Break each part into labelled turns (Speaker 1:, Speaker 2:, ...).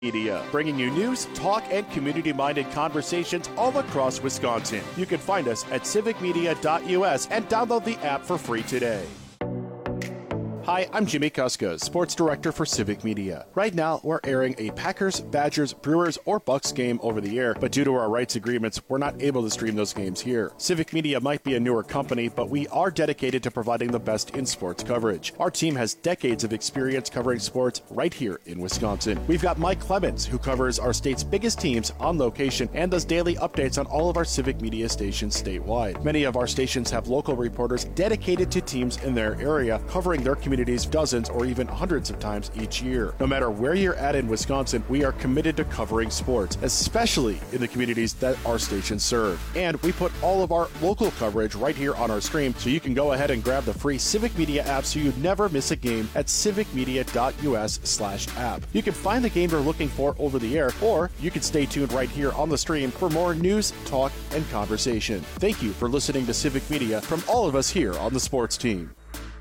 Speaker 1: Media, bringing you news, talk, and community-minded conversations all across Wisconsin. You can find us at civicmedia.us and download the app for free today. Hi, I'm Jimmy Kuska, Sports Director for Civic Media. Right now, we're airing a Packers, Badgers, Brewers, or Bucks game over the air, but due to our rights agreements, we're not able to stream those games here. Civic Media might be a newer company, but we are dedicated to providing the best in sports coverage. Our team has decades of experience covering sports right here in Wisconsin. We've got Mike Clemens, who covers our state's biggest teams on location and does daily updates on all of our Civic Media stations statewide. Many of our stations have local reporters dedicated to teams in their area, covering their communities dozens or even hundreds of times each year. No matter where you're at in Wisconsin, we are committed to covering sports, especially in the communities that our stations serve. And we put all of our local coverage right here on our stream, so you can go ahead and grab the free Civic Media app so you never miss a game at civicmedia.us/app. You can find the game you're looking for over the air, or you can stay tuned right here on the stream for more news, talk, and conversation. Thank you for listening to Civic Media from all of us here on the sports team.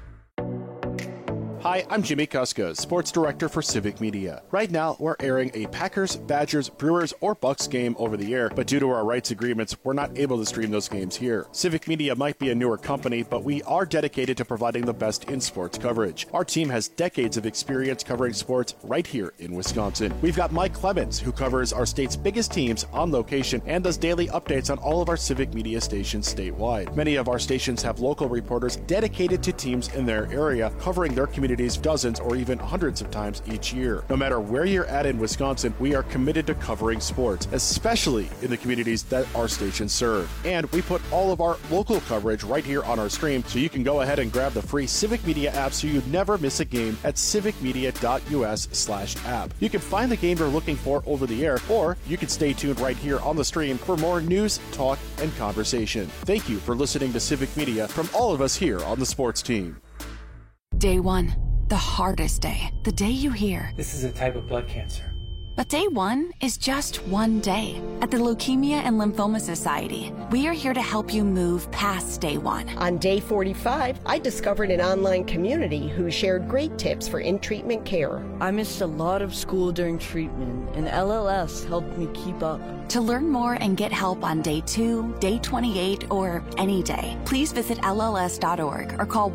Speaker 1: Hi, I'm Jimmy Kuska, Sports Director for Civic Media. Right now, we're airing a Packers, Badgers, Brewers, or Bucks game over the air, but due to our rights agreements, we're not able to stream those games here. Civic Media might be a newer company, but we are dedicated to providing the best in sports coverage. Our team has decades of experience covering sports right here in Wisconsin. We've got Mike Clemens, who covers our state's biggest teams on location and does daily updates on all of our Civic Media stations statewide. Many of our stations have local reporters dedicated to teams in their area, covering their communities dozens or even hundreds of times each year. No matter where you're at in Wisconsin, we are committed to covering sports, especially in the communities that our stations serve. And we put all of our local coverage right here on our stream, so you can go ahead and grab the free Civic Media app so you never miss a game at civicmedia.us/app. You can find the game you're looking for over the air, or you can stay tuned right here on the stream for more news, talk, and conversation. Thank you for listening to Civic Media from all of us here on the sports team.
Speaker 2: Day one, the hardest day. The day you hear,
Speaker 3: "This is a type of blood cancer."
Speaker 2: But day one is just one day. At the Leukemia and Lymphoma Society, we are here to help you move past day one.
Speaker 4: On day 45, I discovered an online community who shared great tips for in-treatment care.
Speaker 5: I missed a lot of school during treatment, and LLS helped me keep up.
Speaker 2: To learn more and get help on day 2, day 28, or any day, please visit LLS.org or call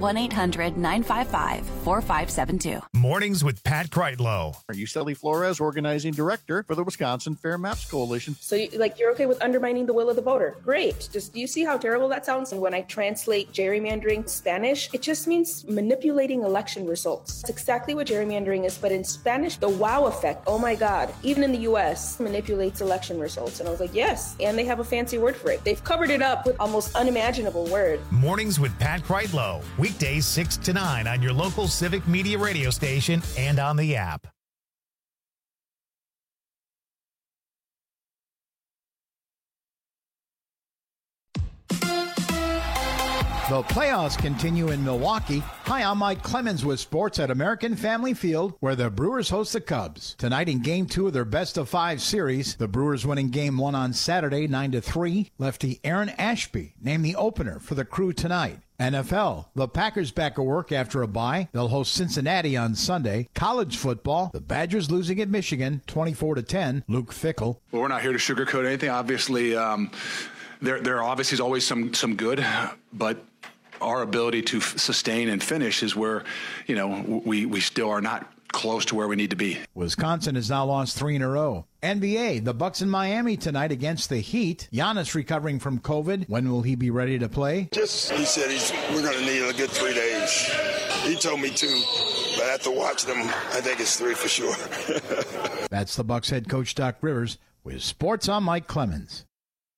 Speaker 2: 1-800-955-4572.
Speaker 6: Mornings with Pat Kreitlow.
Speaker 7: Yuseli Flores, organizing director for the Wisconsin Fair Maps Coalition.
Speaker 8: So you're okay with undermining the will of the voter. Great. Just do you see how terrible that sounds? And when I translate gerrymandering Spanish, it just means manipulating election results. It's exactly what gerrymandering is, but in Spanish, the wow effect, oh my God, even in the US, manipulates election results. And I was like, yes, and they have a fancy word for it. They've covered it up with almost unimaginable word.
Speaker 6: Mornings with Pat Kreitlow. Weekdays 6 to 9 on your local Civic Media radio station and on the app.
Speaker 9: The playoffs continue in Milwaukee. Hi, I'm Mike Clemens with sports at American Family Field, where the Brewers host the Cubs. Tonight in Game 2 of their best-of-5 series, the Brewers winning Game 1 on Saturday 9-3. Lefty Aaron Ashby named the opener for the Crew tonight. NFL, the Packers back at work after a bye. They'll host Cincinnati on Sunday. College football, the Badgers losing at Michigan 24-10. Luke Fickell.
Speaker 10: Well, we're not here to sugarcoat anything. Obviously, there obviously is always some good, but our ability to sustain and finish is where, we still are not close to where we need to be.
Speaker 9: Wisconsin has now lost 3 in a row. NBA, the Bucks in Miami tonight against the Heat. Giannis recovering from COVID. When will he be ready to play?
Speaker 11: He said we're going to need a good 3 days. He told me 2, but after watching him, I think it's 3 for sure.
Speaker 9: That's the Bucks head coach Doc Rivers with sports. I'm Mike Clemens.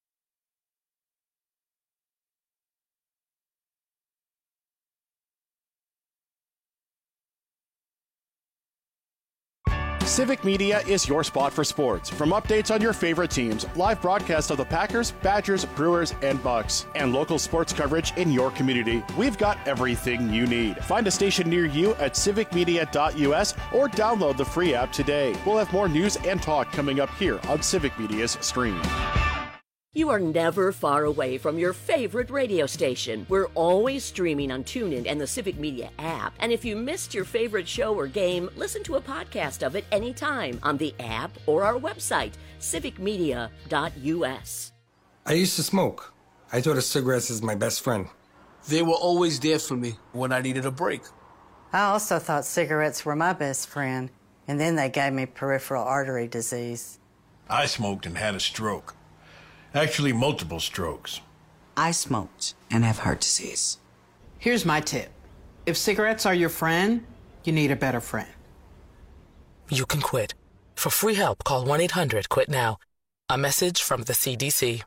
Speaker 1: Civic Media is your spot for sports. From updates on your favorite teams, live broadcasts of the Packers, Badgers, Brewers, and Bucks, and local sports coverage in your community, we've got everything you need. Find a station near you at civicmedia.us or download the free app today. We'll have more news and talk coming up here on Civic Media's stream.
Speaker 3: You are never far away from your favorite radio station. We're always streaming on TuneIn and the Civic Media app. And if you missed your favorite show or game, listen to a podcast of it anytime on the app or our website, civicmedia.us.
Speaker 12: I used to smoke. I thought of cigarettes as my best friend.
Speaker 13: They were always there for me when I needed a break.
Speaker 14: I also thought cigarettes were my best friend, and then they gave me peripheral artery disease.
Speaker 15: I smoked and had a stroke. Actually, multiple strokes.
Speaker 16: I smoked and have heart disease. Here's my tip. If cigarettes are your friend, you need a better friend.
Speaker 17: You can quit. For free help, call 1-800-QUIT-NOW. A message from the CDC.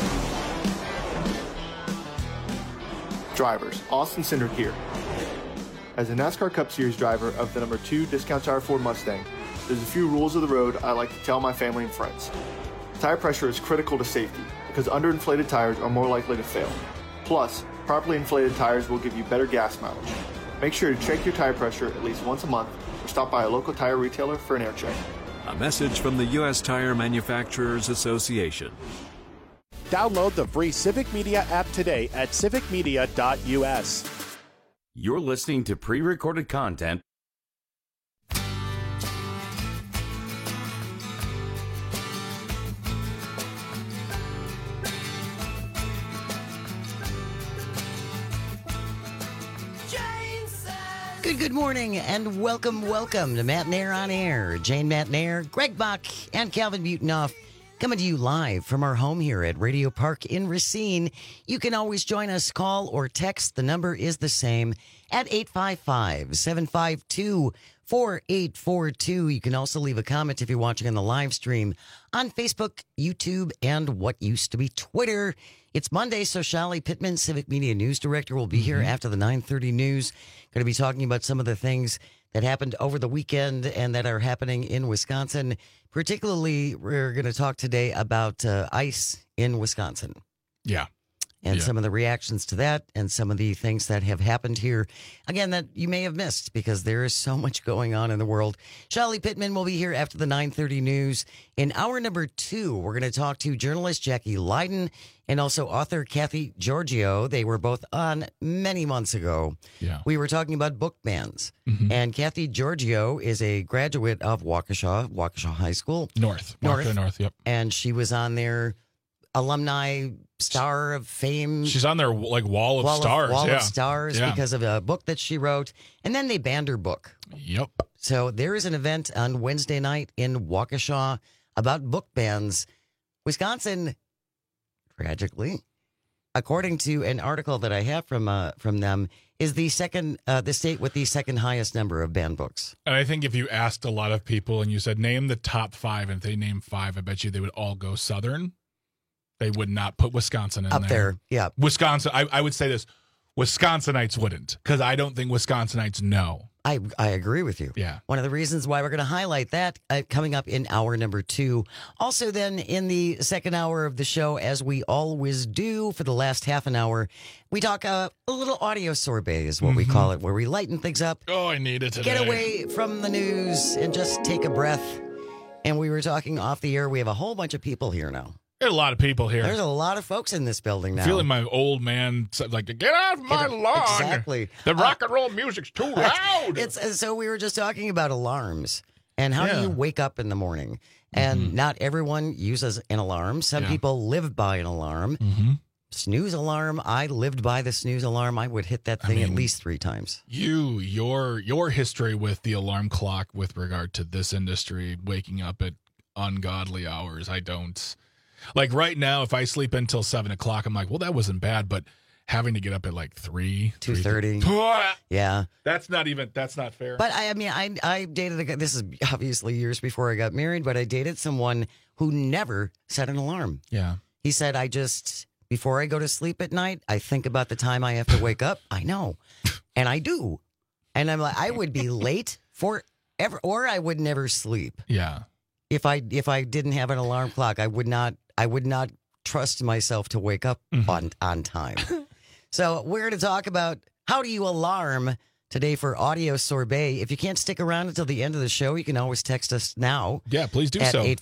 Speaker 18: Drivers, Austin Cindric here. As a NASCAR Cup Series driver of the number 2 Discount Tire Ford Mustang, there's a few rules of the road I like to tell my family and friends. Tire pressure is critical to safety because underinflated tires are more likely to fail. Plus, properly inflated tires will give you better gas mileage. Make sure to check your tire pressure at least once a month or stop by a local tire retailer for an air check.
Speaker 19: A message from the U.S. Tire Manufacturers Association.
Speaker 1: Download the free Civic Media app today at civicmedia.us.
Speaker 19: You're listening to pre-recorded content.
Speaker 20: Good morning, and welcome to Matt Nair on Air. Jane Matt Nair, Greg Bach, and Calvin Butonoff coming to you live from our home here at Radio Park in Racine. You can always join us, call or text. The number is the same at 855-752-4842. You can also leave a comment if you're watching on the live stream on Facebook, YouTube, and what used to be Twitter. It's Monday, so Shali Pittman, Civic Media News Director, will be here after the 9:30 news. Going to be talking about some of the things that happened over the weekend and that are happening in Wisconsin. Particularly, we're going to talk today about ice in Wisconsin.
Speaker 21: Yeah.
Speaker 20: And some of the reactions to that and some of the things that have happened here. Again, that you may have missed because there is so much going on in the world. Shali Pittman will be here after the 9:30 news. In hour number 2, we're going to talk to journalist Jackie Leiden and also author Kathy Giorgio. They were both on many months ago.
Speaker 21: Yeah.
Speaker 20: We were talking about book bans. And Kathy Giorgio is a graduate of Waukesha High School.
Speaker 21: North, yep.
Speaker 20: And she was on their alumni star of fame.
Speaker 21: She's on their wall of stars.
Speaker 20: Wall of stars because of a book that she wrote. And then they banned her book.
Speaker 21: Yep.
Speaker 20: So there is an event on Wednesday night in Waukesha about book bans. Wisconsin, tragically, according to an article that I have from them, is the state with the second highest number of banned books.
Speaker 21: And I think if you asked a lot of people and you said, name the top 5, and if they name 5, I bet you they would all go Southern. They would not put Wisconsin in
Speaker 20: up there. Yeah.
Speaker 21: Wisconsin, I would say this, Wisconsinites wouldn't, because I don't think Wisconsinites know.
Speaker 20: I agree with you.
Speaker 21: Yeah.
Speaker 20: One of the reasons why we're going to highlight that coming up in hour number 2. Also then in the second hour of the show, as we always do for the last half an hour, we talk a little audio sorbet is what we call it, where we lighten things up.
Speaker 21: Oh, I need it today.
Speaker 20: Get away from the news and just take a breath. And we were talking off the air. We have a whole bunch of people here now.
Speaker 21: There's a lot of people here.
Speaker 20: There's a lot of folks in this building now.
Speaker 21: Feeling my old man, like, get off my lawn.
Speaker 20: Exactly.
Speaker 21: The rock and roll music's too loud.
Speaker 20: So we were just talking about alarms and how do you wake up in the morning? And not everyone uses an alarm. Some people live by an alarm. Snooze alarm. I lived by the snooze alarm. I would hit that thing at least 3 times.
Speaker 21: Your history with the alarm clock with regard to this industry, waking up at ungodly hours, I don't. Like right now, if I sleep until 7 o'clock, I'm like, well, that wasn't bad, but having to get up at like
Speaker 20: 2:30. Yeah.
Speaker 21: That's not fair.
Speaker 20: But I dated a guy, this is obviously years before I got married, but I dated someone who never set an alarm.
Speaker 21: Yeah.
Speaker 20: He said, before I go to sleep at night, I think about the time I have to wake up. I know. And I do. And I'm like, I would be late forever, or I would never sleep.
Speaker 21: Yeah.
Speaker 20: If I didn't have an alarm clock, I would not trust myself to wake up on time. So we're going to talk about how do you alarm today for Audio Sorbet. If you can't stick around until the end of the show, you can always text us now.
Speaker 21: Yeah, please do
Speaker 20: at
Speaker 21: so.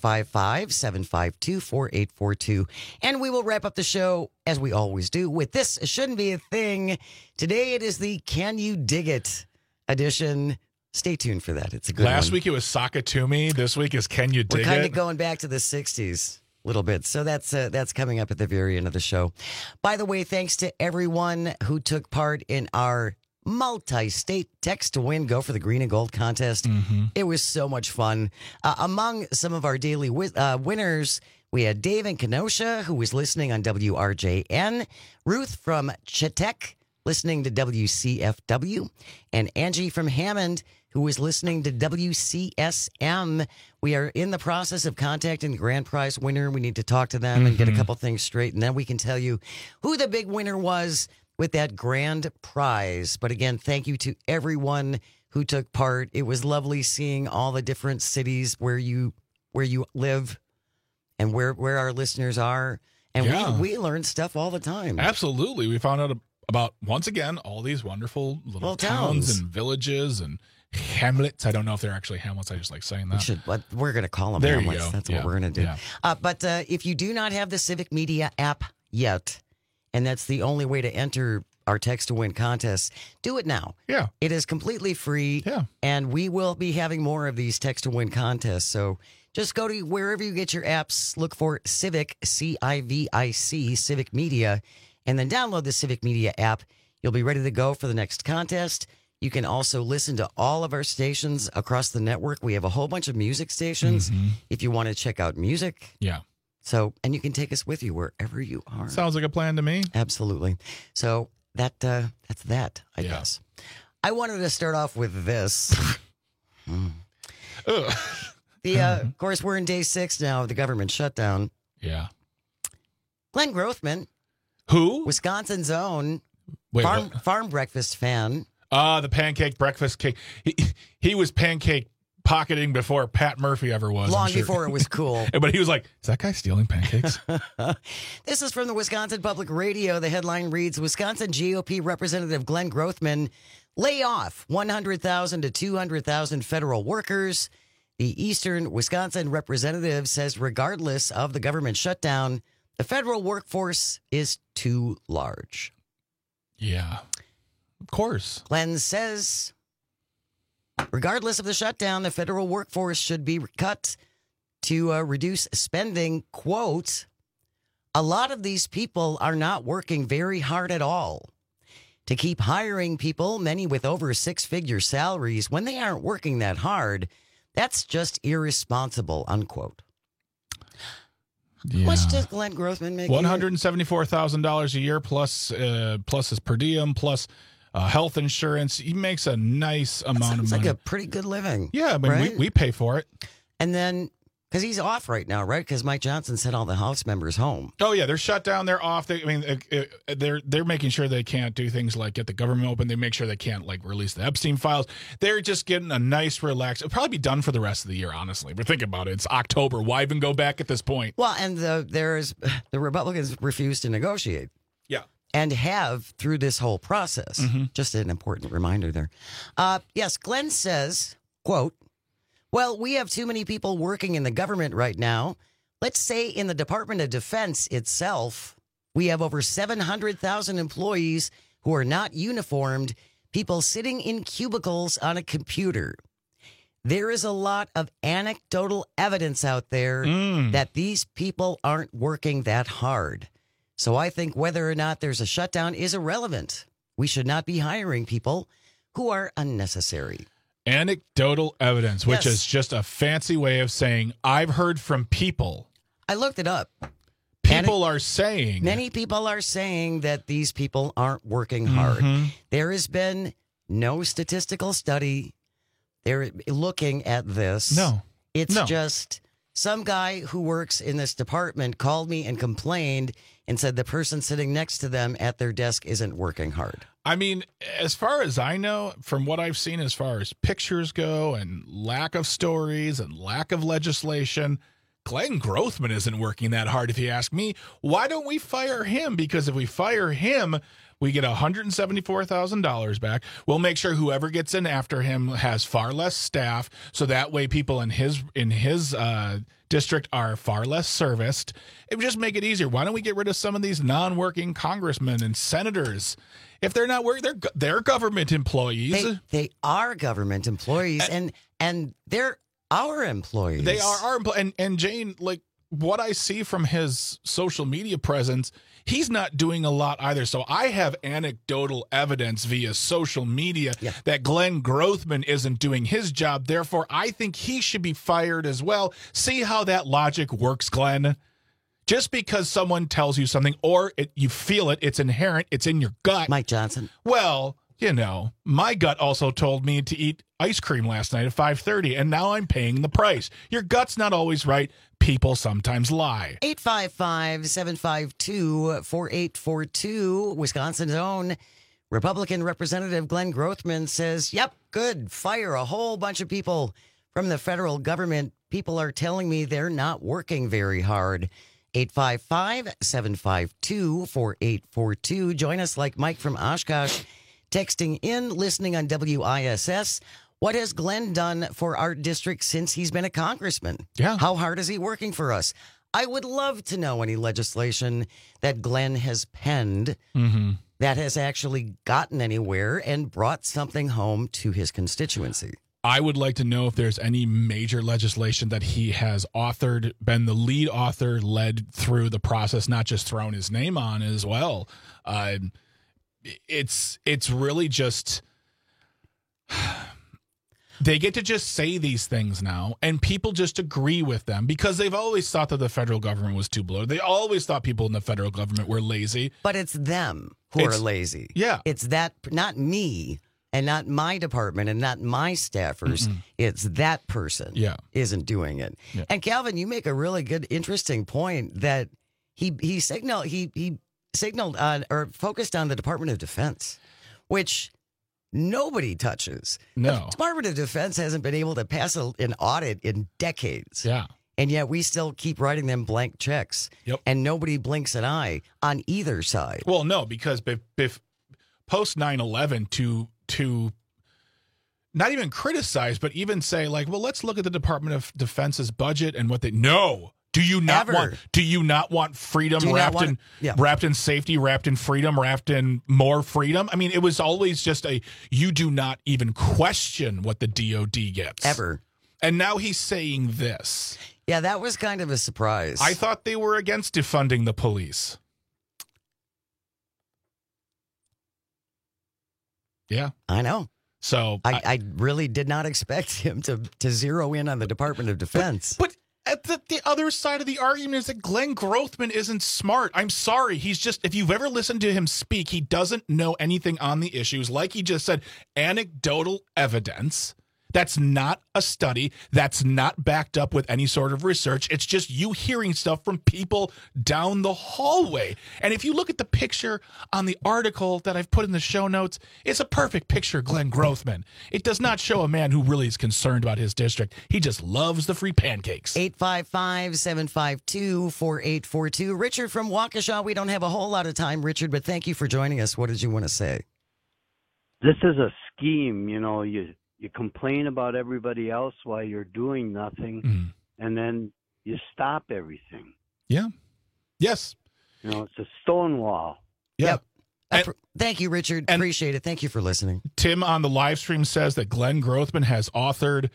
Speaker 20: 855-752-4842. And we will wrap up the show, as we always do, with This Shouldn't Be a Thing. Today it is the Can You Dig It edition. Stay tuned for that. It's a good one.
Speaker 21: Last week it was Sakatumi. This week is Can You Dig It?
Speaker 20: We're kind of going back to the 60s. A little bit. So that's coming up at the very end of the show. By the way, thanks to everyone who took part in our multi-state text to win Go for the Green and Gold contest. It was so much fun. Among some of our daily winners, we had Dave in Kenosha, who was listening on WRJN, Ruth from Chetek, listening to WCFW, and Angie from Hammond, who was listening to WCSM. We are in the process of contacting the grand prize winner. We need to talk to them and get a couple things straight, and then we can tell you who the big winner was with that grand prize. But again, thank you to everyone who took part. It was lovely seeing all the different cities where you live and where our listeners are. And we learn stuff all the time.
Speaker 21: Absolutely. We found out about, once again, all these wonderful little towns and villages and hamlets. I don't know if they're actually hamlets. I just like saying that.
Speaker 20: But we're going to call them
Speaker 21: there
Speaker 20: hamlets.
Speaker 21: You go.
Speaker 20: That's what we're going to do.
Speaker 21: Yeah.
Speaker 20: But if you do not have the Civic Media app yet, and that's the only way to enter our text to win contest, do it now.
Speaker 21: Yeah.
Speaker 20: It is completely free.
Speaker 21: Yeah.
Speaker 20: And we will be having more of these text to win contests. So just go to wherever you get your apps, look for Civic, CIVIC, Civic Media, and then download the Civic Media app. You'll be ready to go for the next contest. You can also listen to all of our stations across the network. We have a whole bunch of music stations if you want to check out music.
Speaker 21: Yeah.
Speaker 20: So, and you can take us with you wherever you are.
Speaker 21: Sounds like a plan to me.
Speaker 20: Absolutely. So that's that, I guess. I wanted to start off with this. Of course, we're in day 6 now of the government shutdown.
Speaker 21: Yeah.
Speaker 20: Glenn Grothman.
Speaker 21: Who?
Speaker 20: Wisconsin's own
Speaker 21: Wait,
Speaker 20: farm breakfast fan.
Speaker 21: The pancake breakfast cake. He was pancake pocketing before Pat Murphy ever was.
Speaker 20: Long before it was cool.
Speaker 21: But he was like, is that guy stealing pancakes?
Speaker 20: This is from the Wisconsin Public Radio. The headline reads, Wisconsin GOP Representative Glenn Grothman lay off 100,000 to 200,000 federal workers. The Eastern Wisconsin representative says regardless of the government shutdown, the federal workforce is too large.
Speaker 21: Yeah, of course.
Speaker 20: Glenn says, regardless of the shutdown, the federal workforce should be cut to reduce spending. Quote, a lot of these people are not working very hard at all. To keep hiring people, many with over 6-figure salaries, when they aren't working that hard, that's just irresponsible, unquote.
Speaker 21: Yeah.
Speaker 20: How much does Glenn Grothman make?
Speaker 21: $174,000 a year plus his per diem plus health insurance. He makes a nice amount of money.
Speaker 20: It's like a pretty good living.
Speaker 21: Yeah, I mean,
Speaker 20: right?
Speaker 21: we pay for it.
Speaker 20: And then, because he's off right now, right? Because Mike Johnson sent all the House members home.
Speaker 21: Oh yeah, they're shut down. They're off. They're making sure they can't do things like get the government open. They make sure they can't like release the Epstein files. They're just getting a nice relax. It'll probably be done for the rest of the year, honestly. But think about it. It's October. Why even go back at this point?
Speaker 20: Well, and the Republicans refuse to negotiate.
Speaker 21: Yeah.
Speaker 20: And have through this whole process. Just an important reminder there. Yes, Glenn says, quote, well, we have too many people working in the government right now. Let's say in the Department of Defense itself, we have over 700,000 employees who are not uniformed, people sitting in cubicles on a computer. There is a lot of anecdotal evidence out there that these people aren't working that hard. So I think whether or not there's a shutdown is irrelevant. We should not be hiring people who are unnecessary.
Speaker 21: Anecdotal evidence, which is just a fancy way of saying I've heard from people.
Speaker 20: I looked it up.
Speaker 21: People are saying.
Speaker 20: Many people are saying that these people aren't working hard. There has been no statistical study. They're looking at this.
Speaker 21: No.
Speaker 20: It's just some guy who works in this department called me and complained and said the person sitting next to them at their desk isn't working hard.
Speaker 21: I mean, as far as I know, from what I've seen as far as pictures go and lack of stories and lack of legislation, Glenn Grothman isn't working that hard, if you ask me. Why don't we fire him? Because if we fire him, we get $174,000 back. We'll make sure whoever gets in after him has far less staff, so that way people in his district are far less serviced. It would just make it easier. Why don't we get rid of some of these non-working congressmen and senators? If they're not working, they're government employees.
Speaker 20: They are government employees, and they're our employees.
Speaker 21: They are our employees. And Jane, like, what I see from his social media presence, he's not doing a lot either. So I have anecdotal evidence via social media that Glenn Grothman isn't doing his job. Therefore, I think he should be fired as well. See how that logic works, Glenn? Just because someone tells you something or you feel it, it's inherent, it's in your gut.
Speaker 20: Mike Johnson.
Speaker 21: Well, you know, my gut also told me to eat ice cream last night at 5:30, and now I'm paying the price. Your gut's not always right. People sometimes lie.
Speaker 20: 855-752-4842. Wisconsin's own Republican Representative Glenn Grothman says, yep, good. Fire a whole bunch of people from the federal government. People are telling me they're not working very hard. 855-752-4842. Join us like Mike from Oshkosh, texting in, listening on WISS. What has Glenn done for our district since he's been a congressman?
Speaker 21: Yeah.
Speaker 20: How hard is he working for us? I would love to know any legislation that Glenn has penned that has actually gotten anywhere and brought something home to his constituency.
Speaker 21: I would like to know if there's any major legislation that he has authored, been the lead author, led through the process, not just thrown his name on as well. It's really just... They get to just say these things now, and people just agree with them because they've always thought that the federal government was too bloated. They always thought people in the federal government were lazy.
Speaker 20: But it's them who are lazy.
Speaker 21: Yeah.
Speaker 20: It's that, not me, and not my department, and not my staffers. It's that person isn't doing it. Yeah. And Calvin, you make a really good, interesting point that he signaled on, or focused on the Department of Defense, which nobody touches.
Speaker 21: No.
Speaker 20: The Department of Defense hasn't been able to pass an audit in decades.
Speaker 21: Yeah.
Speaker 20: And yet we still keep writing them blank checks.
Speaker 21: Yep.
Speaker 20: And nobody blinks an eye on either side.
Speaker 21: Well, no, because post 9/11 to not even criticize, but even say, like, well, let's look at the Department of Defense's budget and what they... No. Do you not want freedom wrapped in safety, wrapped in freedom, wrapped in more freedom? I mean, it was always just you do not even question what the DOD gets.
Speaker 20: Ever.
Speaker 21: And now he's saying this.
Speaker 20: Yeah, that was kind of a surprise.
Speaker 21: I thought they were against defunding the police. Yeah.
Speaker 20: I know.
Speaker 21: So
Speaker 20: I really did not expect him to zero in on the Department of Defense.
Speaker 21: But at the other side of the argument is that Glenn Grothman isn't smart. I'm sorry. He's just, if you've ever listened to him speak, he doesn't know anything on the issues. Like he just said, anecdotal evidence. That's not a study. That's not backed up with any sort of research. It's just you hearing stuff from people down the hallway. And if you look at the picture on the article that I've put in the show notes, it's a perfect picture of Glenn Grothman. It does not show a man who really is concerned about his district. He just loves the free pancakes.
Speaker 20: 855-752-4842. Richard from Waukesha. We don't have a whole lot of time, Richard, but thank you for joining us. What did you want to say?
Speaker 4: This is a scheme, you know, you complain about everybody else while you're doing nothing, and then you stop everything.
Speaker 21: Yeah. Yes.
Speaker 4: You know, it's a stonewall.
Speaker 21: Yep.
Speaker 20: Thank you, Richard. Appreciate it. Thank you for listening.
Speaker 21: Tim on the live stream says that Glenn Grothman has authored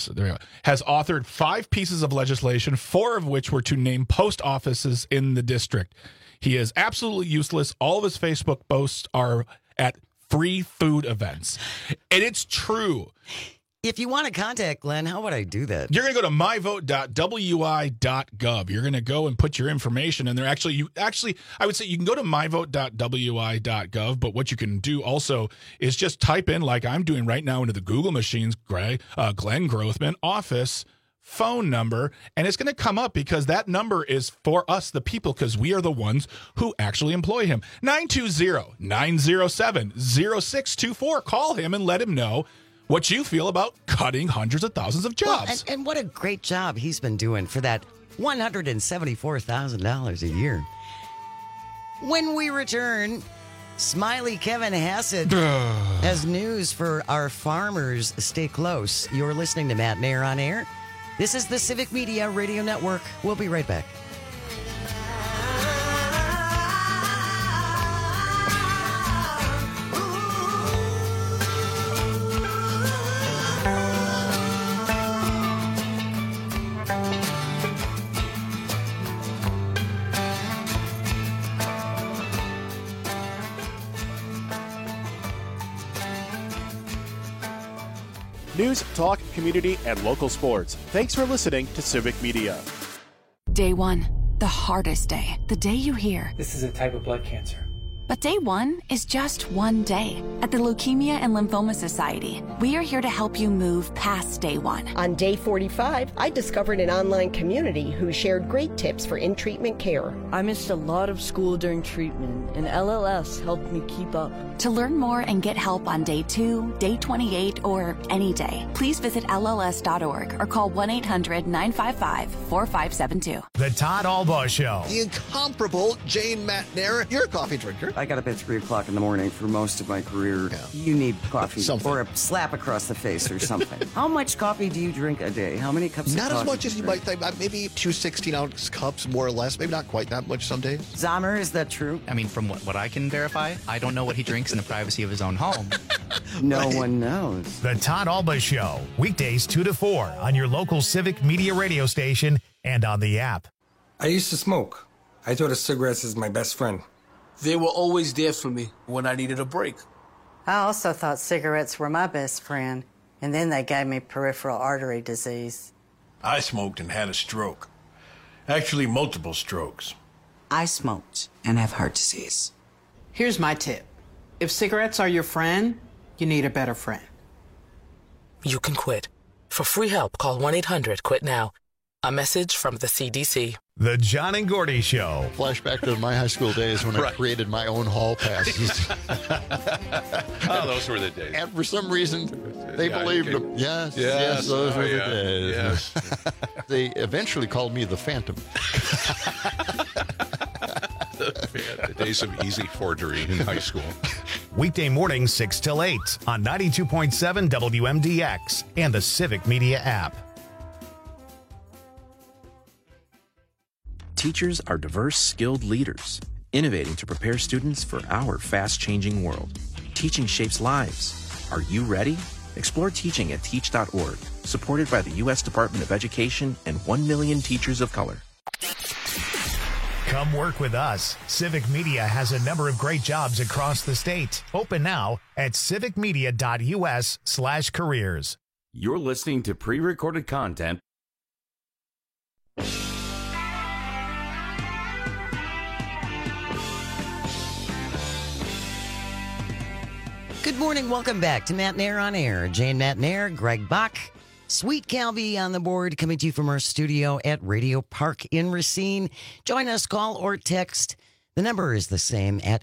Speaker 21: 5 pieces of legislation, 4 of which were to name post offices in the district. He is absolutely useless. All of his Facebook posts are at free food events. And it's true.
Speaker 20: If you want to contact Glenn, how would I do that?
Speaker 21: You're going to go to myvote.wi.gov. You're going to go and put your information in there. I would say you can go to myvote.wi.gov, but what you can do also is just type in, like I'm doing right now, into the Google machines, Glenn Grothman office phone number, and it's going to come up because that number is for us, the people, because we are the ones who actually employ him. 920-907-0624. Call him and let him know what you feel about cutting hundreds of thousands of jobs.
Speaker 20: Well, and what a great job he's been doing for that $174,000 a year. When we return, Smiley Kevin Hassett has news for our farmers. Stay close. You're listening to Matt Nair on Air. This is the Civic Media Radio Network. We'll be right back.
Speaker 1: News, talk, community, and local sports. Thanks for listening to Civic Media.
Speaker 2: Day one, the hardest day. The day you hear.
Speaker 5: This is a type of blood cancer.
Speaker 2: But day one is just one day. At the Leukemia and Lymphoma Society, we are here to help you move past day one.
Speaker 22: On day 45, I discovered an online community who shared great tips for in-treatment care.
Speaker 23: I missed a lot of school during treatment, and LLS helped me keep up.
Speaker 2: To learn more and get help on day 2, day 28, or any day, please visit LLS.org or call 1-800-955-4572.
Speaker 6: The Todd Albaugh Show.
Speaker 24: The incomparable Jane Matt Nair. You're a coffee drinker.
Speaker 20: I got up at 3 o'clock in the morning for most of my career. Yeah. You need coffee or a slap across the face or something. How much coffee do you drink a day? How many cups of coffee?
Speaker 24: Not as much as you might think. Maybe 2 16-ounce cups, more or less. Maybe not quite that much some days.
Speaker 20: Zamer, is that true?
Speaker 25: I mean, from what I can verify, I don't know what he drinks in the privacy of his own home.
Speaker 20: No one knows.
Speaker 6: The Todd Albaugh Show. Weekdays 2 to 4 on your local Civic Media radio station and on the app.
Speaker 12: I used to smoke. I thought of cigarettes as my best friend.
Speaker 13: They were always there for me when I needed a break.
Speaker 14: I also thought cigarettes were my best friend, and then they gave me peripheral artery disease.
Speaker 15: I smoked and had a stroke. Actually, multiple strokes.
Speaker 16: I smoked and have heart disease. Here's my tip. If cigarettes are your friend, you need a better friend.
Speaker 17: You can quit. For free help, call 1-800-QUIT-NOW. A message from the CDC.
Speaker 6: The John and Gordy Show.
Speaker 24: Flashback to my high school days when I created my own hall passes.
Speaker 26: Oh, those were the days.
Speaker 24: And for some reason, they believed them. Yes, those were the days.
Speaker 26: Yes.
Speaker 24: They eventually called me the Phantom.
Speaker 26: The days of easy forgery in high school.
Speaker 6: Weekday mornings 6 till 8 on 92.7 WMDX and the Civic Media app.
Speaker 27: Teachers are diverse, skilled leaders, innovating to prepare students for our fast-changing world. Teaching shapes lives. Are you ready? Explore teaching at teach.org, supported by the U.S. Department of Education and 1 million teachers of color.
Speaker 6: Come work with us. Civic Media has a number of great jobs across the state. Open now at civicmedia.us/careers.
Speaker 28: You're listening to pre-recorded content.
Speaker 20: Good morning. Welcome back to Matt Nair on Air. Jane Matt Nair, Greg Bach, Sweet Calvi on the board, coming to you from our studio at Radio Park in Racine. Join us, call or text. The number is the same at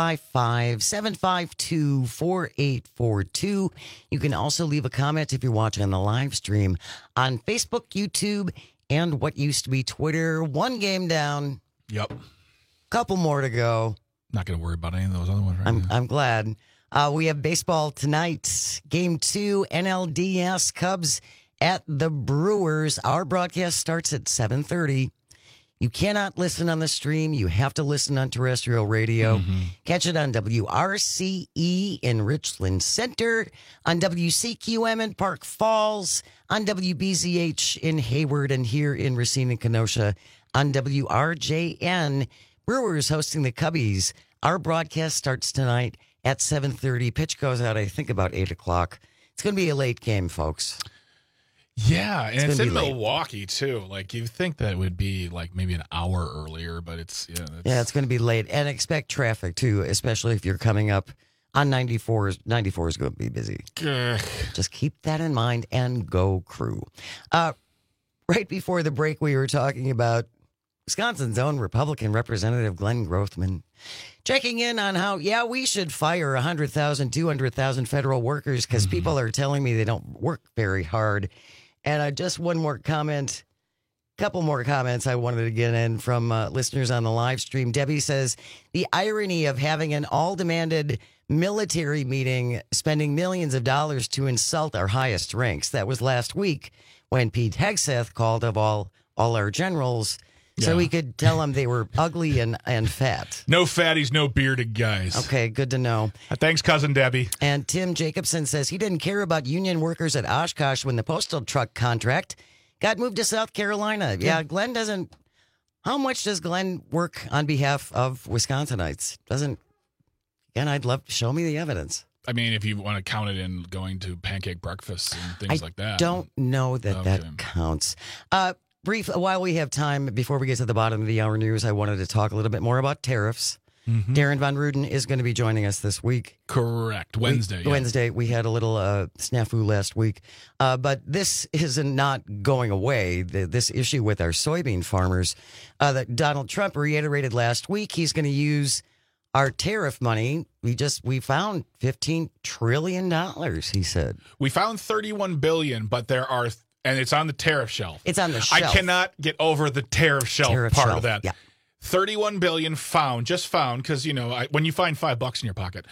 Speaker 20: 855-752-4842. You can also leave a comment if you're watching on the live stream on Facebook, YouTube, and what used to be Twitter. 1 game down.
Speaker 21: Yep.
Speaker 20: Couple more to go.
Speaker 21: Not going to worry about any of those other ones right now.
Speaker 20: I'm glad. We have baseball tonight. Game 2, NLDS Cubs at the Brewers. Our broadcast starts at 7:30. You cannot listen on the stream. You have to listen on terrestrial radio. Catch it on WRCE in Richland Center, on WCQM in Park Falls, on WBZH in Hayward, and here in Racine and Kenosha on WRJN. Brewers hosting the Cubbies. Our broadcast starts tonight at 7:30. Pitch goes out, I think, about 8 o'clock. It's going to be a late game, folks.
Speaker 21: Yeah, and it's in Milwaukee, too. Like, you'd think that would be, like, maybe an hour earlier, but it's
Speaker 20: it's going to be late. And expect traffic, too, especially if you're coming up on 94. 94 is going to be busy. Just keep that in mind and go Crew. Right before the break, we were talking about Wisconsin's own Republican Representative Glenn Grothman checking in on how, we should fire 100,000, 200,000 federal workers because people are telling me they don't work very hard. And just one more comment, couple more comments I wanted to get in from listeners on the live stream. Debbie says, the irony of having an all-demanded military meeting, spending millions of dollars to insult our highest ranks. That was last week when Pete Hegseth called of all our generals so we could tell them they were ugly and fat.
Speaker 21: No fatties, no bearded guys.
Speaker 20: Okay, good to know.
Speaker 21: Thanks, Cousin Debbie.
Speaker 20: And Tim Jacobson says he didn't care about union workers at Oshkosh when the postal truck contract got moved to South Carolina. Yeah, Glenn doesn't... How much does Glenn work on behalf of Wisconsinites? Again, I'd love to show me the evidence.
Speaker 21: I mean, if you want to count it in going to pancake breakfasts and things like that.
Speaker 20: I don't know that counts. Brief, while we have time, before we get to the bottom of the hour news, I wanted to talk a little bit more about tariffs. Darren Von Ruden is going to be joining us this week.
Speaker 21: Correct. Wednesday.
Speaker 20: Wednesday. We had a little snafu last week. But this is not going away. This issue with our soybean farmers that Donald Trump reiterated last week, he's going to use our tariff money. We found $15 trillion, he said.
Speaker 21: We found $31 billion, but there are... And it's on the tariff shelf.
Speaker 20: It's on the shelf.
Speaker 21: I cannot get over the tariff shelf of that.
Speaker 20: Yeah.
Speaker 21: $31 billion just found, because, when you find $5 in your pocket,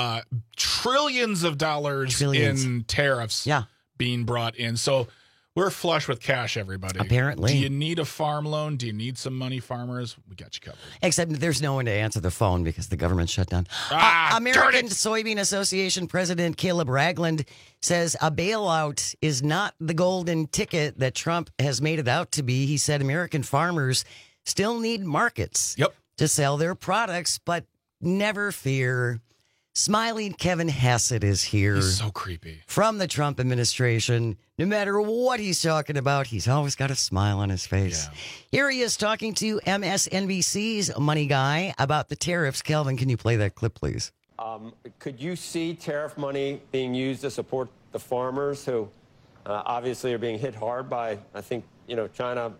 Speaker 21: trillions of dollars in tariffs being brought in. So we're flush with cash, everybody.
Speaker 20: Apparently.
Speaker 21: Do you need a farm loan? Do you need some money, farmers? We got you covered.
Speaker 20: Except there's no one to answer the phone because the government shut down. American Soybean Association President Caleb Ragland says a bailout is not the golden ticket that Trump has made it out to be. He said American farmers still need markets to sell their products, but never fear. Smiling Kevin Hassett is here.
Speaker 21: He's so creepy.
Speaker 20: From the Trump administration. No matter what he's talking about, he's always got a smile on his face. Yeah. Here he is talking to MSNBC's Money Guy about the tariffs. Kelvin, can you play that clip, please?
Speaker 3: Could you see tariff money being used to support the farmers who obviously are being hit hard by, I think, China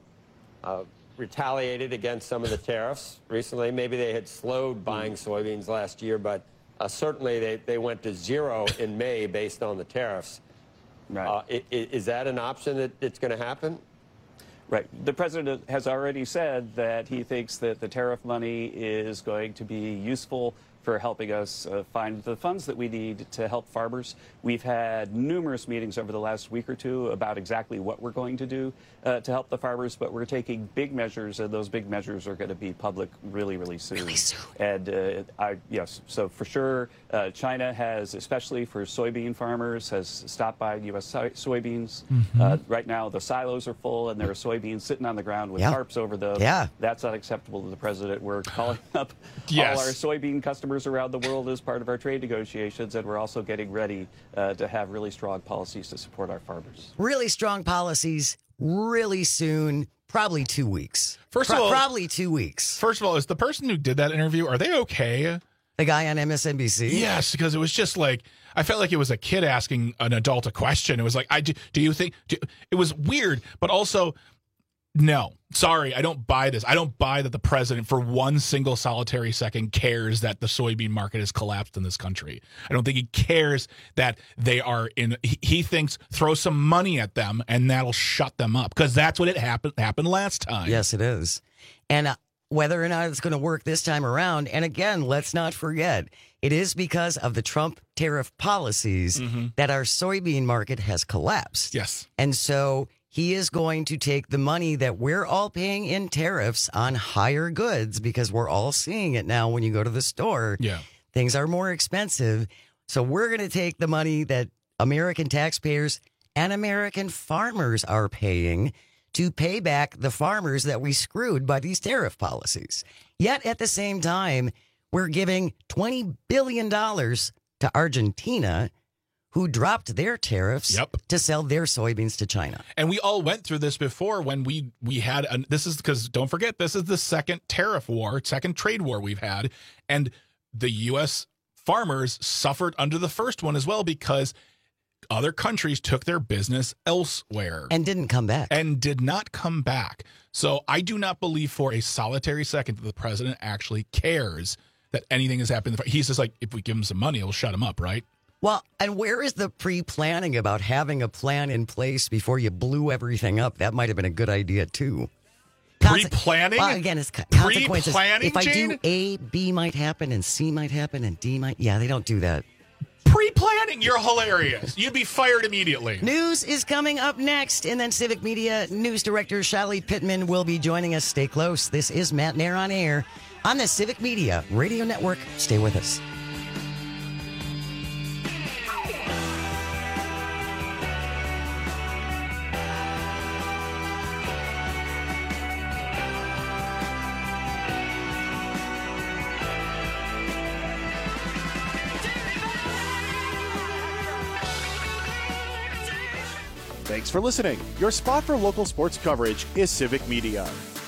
Speaker 3: retaliated against some of the tariffs recently. Maybe they had slowed buying soybeans last year, but certainly they went to zero in May based on the tariffs. Right. Is that an option that's going to happen?
Speaker 5: Right. The president has already said that he thinks that the tariff money is going to be useful for helping us find the funds that we need to help farmers. We've had numerous meetings over the last week or two about exactly what we're going to do to help the farmers, but we're taking big measures, and those big measures are going to be public really, really soon.
Speaker 20: Really soon.
Speaker 5: And yes, so for sure, China has, especially for soybean farmers, has stopped buying U.S. soybeans. Right now, the silos are full, and there are soybeans sitting on the ground with tarps over them.
Speaker 20: Yeah.
Speaker 5: That's unacceptable to the president. We're calling up all our soybean customers around the world as part of our trade negotiations, and we're also getting ready to have really strong policies to support our farmers.
Speaker 20: Really strong policies, really soon, probably 2 weeks.
Speaker 21: First of all,
Speaker 20: probably 2 weeks.
Speaker 21: First of all, is the person who did that interview, are they okay?
Speaker 20: The guy on MSNBC?
Speaker 21: Yes, because it was just like, I felt like it was a kid asking an adult a question. It was like, do you think, it was weird, but also, no, sorry, I don't buy this. I don't buy that the president for one single solitary second cares that the soybean market has collapsed in this country. I don't think he cares that they are he thinks throw some money at them and that'll shut them up, because that's what happened last time.
Speaker 20: Yes, it is. And whether or not it's going to work this time around, and again, let's not forget, it is because of the Trump tariff policies that our soybean market has collapsed.
Speaker 21: Yes.
Speaker 20: And so he is going to take the money that we're all paying in tariffs on higher goods, because we're all seeing it now when you go to the store.
Speaker 21: Yeah.
Speaker 20: Things are more expensive. So we're going to take the money that American taxpayers and American farmers are paying to pay back the farmers that we screwed by these tariff policies. Yet at the same time, we're giving $20 billion to Argentina, who dropped their tariffs to sell their soybeans to China.
Speaker 21: And we all went through this before when we had, this is because, don't forget, this is the second tariff war, second trade war we've had. And the U.S. farmers suffered under the first one as well, because other countries took their business elsewhere.
Speaker 20: And didn't come back.
Speaker 21: And did not come back. So I do not believe for a solitary second that the president actually cares that anything has happened. He's just like, if we give him some money, it'll shut him up, right?
Speaker 20: Well, and where is the pre-planning about having a plan in place before you blew everything up? That might have been a good idea, too.
Speaker 21: Pre-planning?
Speaker 20: Well, again, it's consequences.
Speaker 21: Pre-planning,
Speaker 20: if I
Speaker 21: Gene?
Speaker 20: do A, B might happen, and C might happen, and D might... Yeah, they don't do that.
Speaker 21: Pre-planning? You're hilarious. You'd be fired immediately.
Speaker 20: News is coming up next, and then Civic Media News Director Shelly Pittman will be joining us. Stay close. This is Matt Nair on Air on the Civic Media Radio Network. Stay with us.
Speaker 1: Thanks for listening. Your spot for local sports coverage is Civic Media.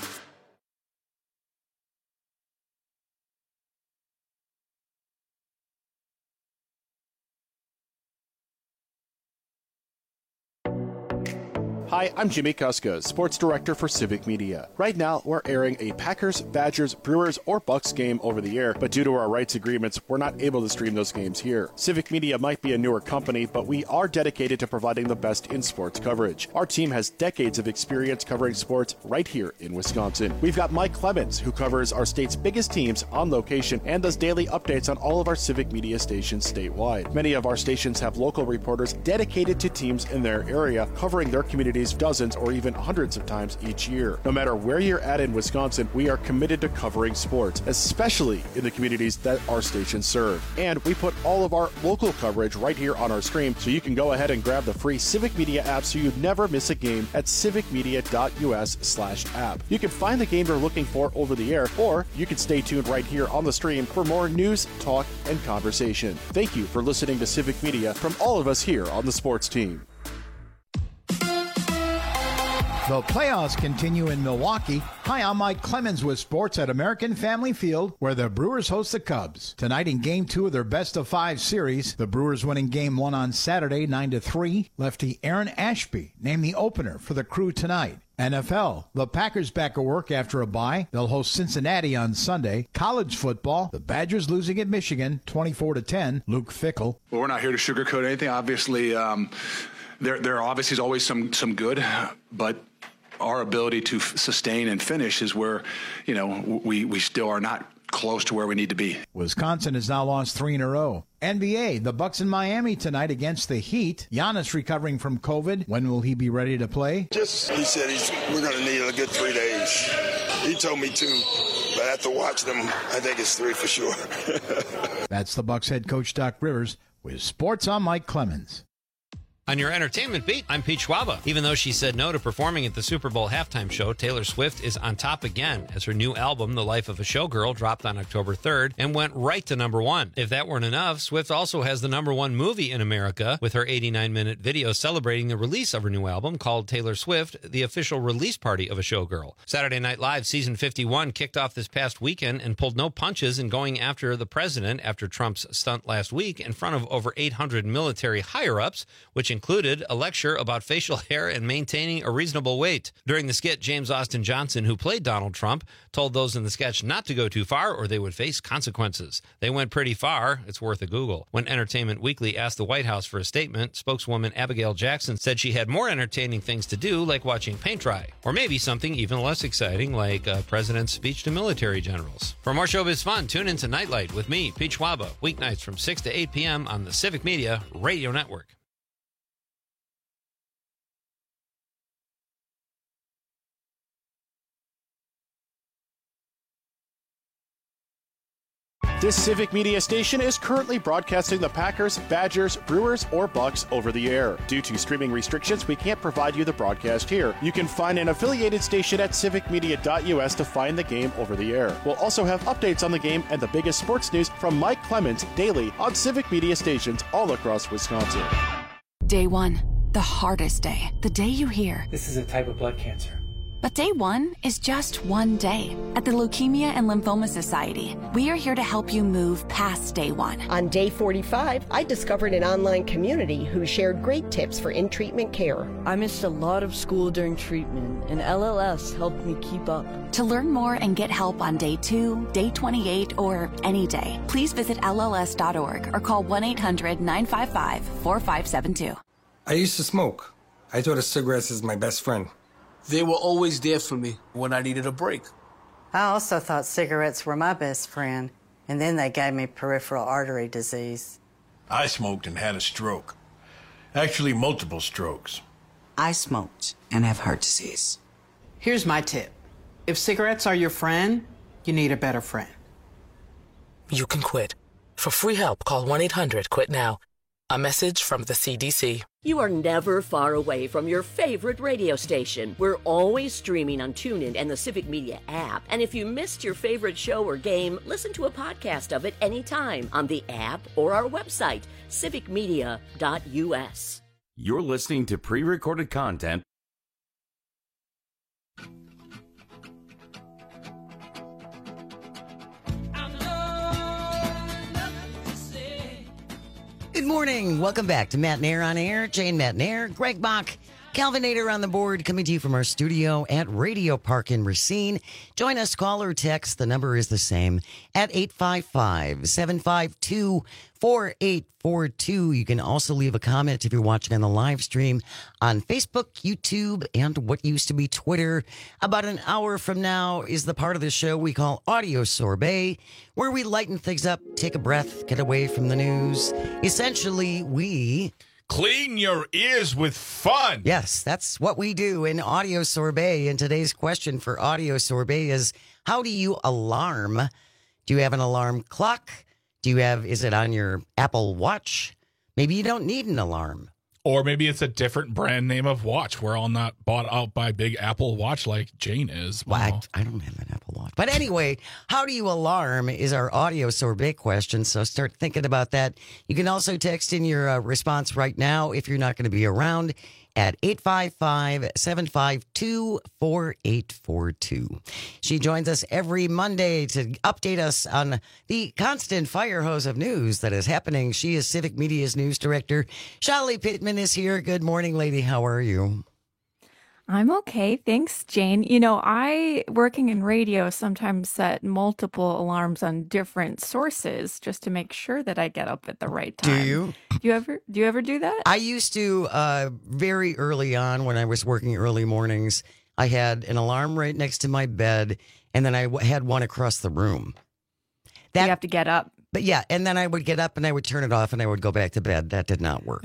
Speaker 1: Hi, I'm Jimmy Kuska, Sports Director for Civic Media. Right now, we're airing a Packers, Badgers, Brewers, or Bucks game over the air, but due to our rights agreements, we're not able to stream those games here. Civic Media might be a newer company, but we are dedicated to providing the best in sports coverage. Our team has decades of experience covering sports right here in Wisconsin. We've got Mike Clemens, who covers our state's biggest teams on location and does daily updates on all of our Civic Media stations statewide. Many of our stations have local reporters dedicated to teams in their area, covering their communities dozens or even hundreds of times each year. No matter where you're at in Wisconsin, we are committed to covering sports, especially in the communities that our stations serve. And we put all of our local coverage right here on our stream, so you can go ahead and grab the free Civic Media app so you never miss a game at civicmedia.us/app. You can find the game you're looking for over the air, or you can stay tuned right here on the stream for more news, talk, and conversation. Thank you for listening to Civic Media from all of us here on the sports team.
Speaker 4: The playoffs continue in Milwaukee. Hi, I'm Mike Clemens with sports at American Family Field, where the Brewers host the Cubs. Tonight in Game 2 of their best-of-5 series, the Brewers winning Game 1 on Saturday 9-3. Lefty Aaron Ashby named the opener for the Crew tonight. NFL, the Packers back at work after a bye. They'll host Cincinnati on Sunday. College football, the Badgers losing at Michigan 24-10. Luke Fickell.
Speaker 7: Well, we're not here to sugarcoat anything. Obviously, there obviously is always some good, but our ability to sustain and finish is where, we still are not close to where we need to be.
Speaker 4: Wisconsin has now lost 3 in a row. NBA, the Bucks in Miami tonight against the Heat. Giannis recovering from COVID. When will he be ready to play?
Speaker 8: He said we're going to need a good 3 days. He told me 2, but after watching him, I think it's 3 for sure.
Speaker 4: That's the Bucks head coach Doc Rivers with Sports on Mike Clemens.
Speaker 9: On your entertainment beat, I'm Pete Schwaba. Even though she said no to performing at the Super Bowl halftime show, Taylor Swift is on top again as her new album, The Life of a Showgirl, dropped on October 3rd and went right to #1. If that weren't enough, Swift also has the #1 movie in America with her 89-minute video celebrating the release of her new album called Taylor Swift, The Official Release Party of a Showgirl. Saturday Night Live Season 51 kicked off this past weekend and pulled no punches in going after the president after Trump's stunt last week in front of over 800 military higher-ups, which included a lecture about facial hair and maintaining a reasonable weight. During the skit, James Austin Johnson, who played Donald Trump, told those in the sketch not to go too far or they would face consequences. They went pretty far. It's worth a Google. When Entertainment Weekly asked the White House for a statement, spokeswoman Abigail Jackson said she had more entertaining things to do, like watching paint dry. Or maybe something even less exciting, like a president's speech to military generals. For more showbiz fun, tune into Nightlight with me, Pete Schwaba, weeknights from 6 to 8 p.m. on the Civic Media Radio Network.
Speaker 1: This Civic Media station is currently broadcasting the Packers, Badgers, Brewers, or Bucks over the air. Due to streaming restrictions, we can't provide you the broadcast here. You can find an affiliated station at civicmedia.us to find the game over the air. We'll also have updates on the game and the biggest sports news from Mike Clemens daily on Civic Media stations all across Wisconsin.
Speaker 2: Day 1, the hardest day. The day you hear,
Speaker 10: "This is a type of blood cancer.
Speaker 2: But day one is just one day. At the Leukemia and Lymphoma Society, we are here to help you move past day one.
Speaker 10: On day 45, I discovered an online community who shared great tips for in-treatment care.
Speaker 11: I missed a lot of school during treatment, and LLS helped me keep up.
Speaker 2: To learn more and get help on day 2, day 28, or any day, please visit LLS.org or call 1-800-955-4572.
Speaker 12: I used to smoke. I thought of cigarettes as my best friend.
Speaker 13: They were always there for me when I needed a break.
Speaker 14: I also thought cigarettes were my best friend, and then they gave me peripheral artery disease.
Speaker 15: I smoked and had a stroke. Actually, multiple strokes.
Speaker 16: I smoked and have heart disease. Here's my tip. If cigarettes are your friend, you need a better friend.
Speaker 17: You can quit. For free help, call 1-800-QUIT-NOW. A message from the CDC.
Speaker 18: You are never far away from your favorite radio station. We're always streaming on TuneIn and the Civic Media app. And if you missed your favorite show or game, listen to a podcast of it anytime on the app or our website, civicmedia.us.
Speaker 28: You're listening to pre-recorded content.
Speaker 20: Good morning. Welcome back to Matt Nair on Air. Jane Matt Nair, Greg Bach, Calvin Nader on the board, coming to you from our studio at Radio Park in Racine. Join us, call or text. The number is the same at 855-752-4842. You can also leave a comment if you're watching on the live stream on Facebook, YouTube, and what used to be Twitter. About an hour from now is the part of the show we call Audio Sorbet, where we lighten things up, take a breath, get away from the news. Essentially, we
Speaker 21: clean your ears with fun.
Speaker 20: Yes, that's what we do in Audio Sorbet. And today's question for Audio Sorbet is, how do you alarm? Do you have an alarm clock? Is it on your Apple Watch? Maybe you don't need an alarm.
Speaker 21: Or maybe it's a different brand name of watch. We're all not bought out by big Apple Watch like Jane is.
Speaker 20: Well, I don't have an Apple Watch. But anyway, how do you alarm is our Audio Sorbet question. So start thinking about that. You can also text in your response right now if you're not going to be around at 855-752-4842. She joins us every Monday to update us on the constant fire hose of news that is happening. She is Civic Media's news director. Shali Pittman is here. Good morning, lady. How are you?
Speaker 19: I'm okay. Thanks, Jane. You know, I, working in radio, sometimes set multiple alarms on different sources just to make sure that I get up at the right time.
Speaker 20: Do you?
Speaker 19: Do you ever do that?
Speaker 20: I used to very early on when I was working early mornings. I had an alarm right next to my bed, and then I had one across the room.
Speaker 19: You have to get up.
Speaker 20: But yeah, and then I would get up and I would turn it off and I would go back to bed. That did not work.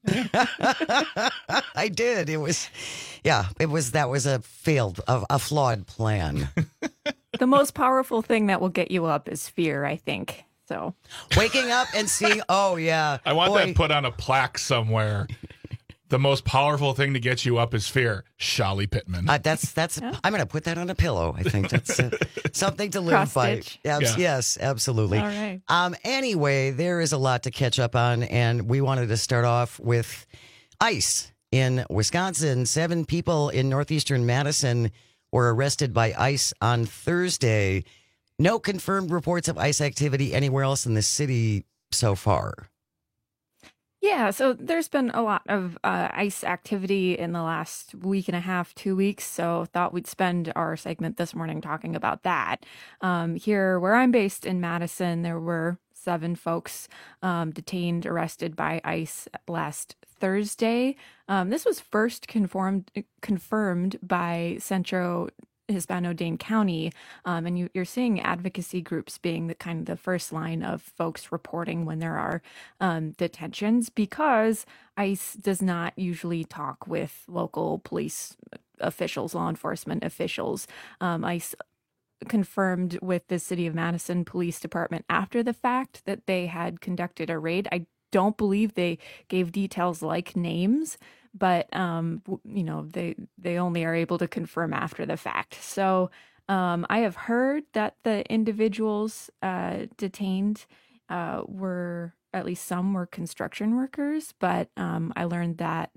Speaker 20: I did. That was a flawed plan.
Speaker 19: The most powerful thing that will get you up is fear, I think. So
Speaker 20: waking up and seeing, oh yeah.
Speaker 21: I want that put on a plaque somewhere. The most powerful thing to get you up is fear. Shali Pittman.
Speaker 20: That's. Yeah. I'm going to put that on a pillow. I think that's something to live by. Yes, absolutely.
Speaker 19: All right.
Speaker 20: Anyway, there is a lot to catch up on, and we wanted to start off with ICE in Wisconsin. 7 people in northeastern Madison were arrested by ICE on Thursday. No confirmed reports of ICE activity anywhere else in the city so far.
Speaker 19: Yeah, so there's been a lot of ICE activity in the last week and a half, 2 weeks. So thought we'd spend our segment this morning talking about that. Here where I'm based in Madison, there were 7 folks detained, arrested by ICE last Thursday. This was first confirmed by Centro Hispano-Dane County, and you're seeing advocacy groups being the first line of folks reporting when there are detentions, because ICE does not usually talk with local police officials, law enforcement officials. ICE confirmed with the City of Madison Police Department after the fact that they had conducted a raid. I don't believe they gave details like names, but they only are able to confirm after the fact. So I have heard that the individuals detained were, at least some were construction workers, but I learned that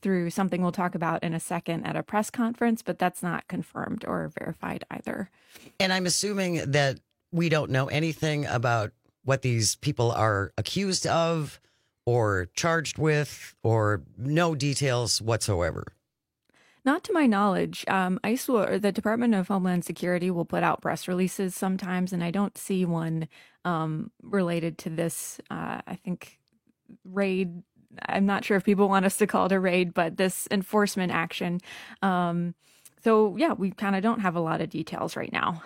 Speaker 19: through something we'll talk about in a second at a press conference, but that's not confirmed or verified either.
Speaker 20: And I'm assuming that we don't know anything about what these people are accused of or charged with, or no details whatsoever.
Speaker 19: Not to my knowledge. ICE will, or the Department of Homeland Security will put out press releases sometimes, and I don't see one related to this, I think, raid. I'm not sure if people want us to call it a raid, but this enforcement action. So, yeah, we kind of don't have a lot of details right now.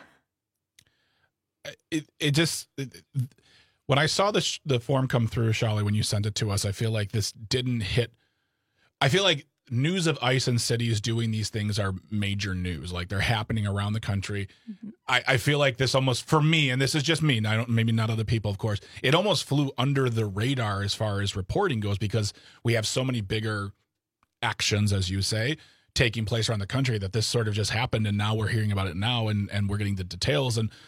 Speaker 21: When I saw the form come through, Shali, when you sent it to us, I feel like this didn't hit. I feel like news of ICE and cities doing these things are major news. Like, they're happening around the country. Mm-hmm. I feel like this almost, for me, and this is just me, maybe not other people, of course, it almost flew under the radar as far as reporting goes, because we have so many bigger actions, as you say, taking place around the country, that this sort of just happened, and now we're hearing about it now, and we're getting the details, and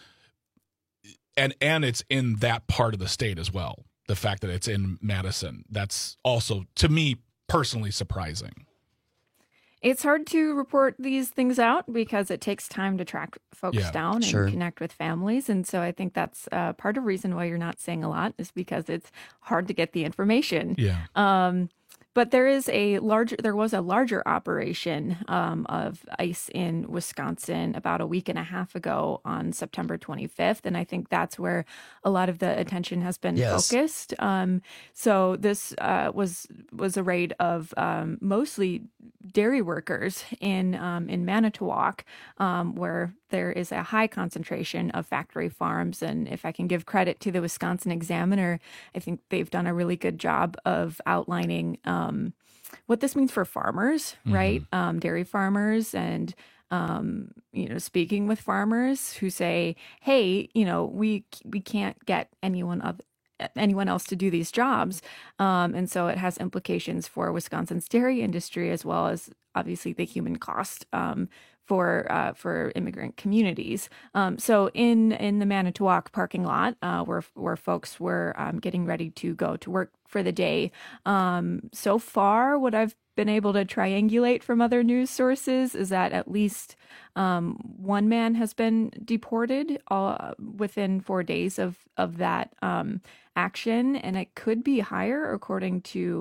Speaker 21: it's in that part of the state as well. The fact that it's in Madison, that's also, to me, personally surprising.
Speaker 19: It's hard to report these things out because it takes time to track folks down and connect with families. And so I think that's part of the reason why you're not seeing a lot, is because it's hard to get the information.
Speaker 21: Yeah.
Speaker 19: But there was a larger operation of ICE in Wisconsin about a week and a half ago on September 25th. And I think that's where a lot of the attention has been focused. So this was a raid of mostly dairy workers in Manitowoc, where there is a high concentration of factory farms. And if I can give credit to the Wisconsin Examiner, I think they've done a really good job of outlining what this means for farmers, right? Dairy farmers, and speaking with farmers who say, hey, we can't get anyone else to do these jobs. And so it has implications for Wisconsin's dairy industry, as well as obviously the human cost for immigrant communities. So in the Manitowoc parking lot, where folks were getting ready to go to work for the day, so far what I've been able to triangulate from other news sources is that at least one man has been deported within 4 days of that action, and it could be higher according to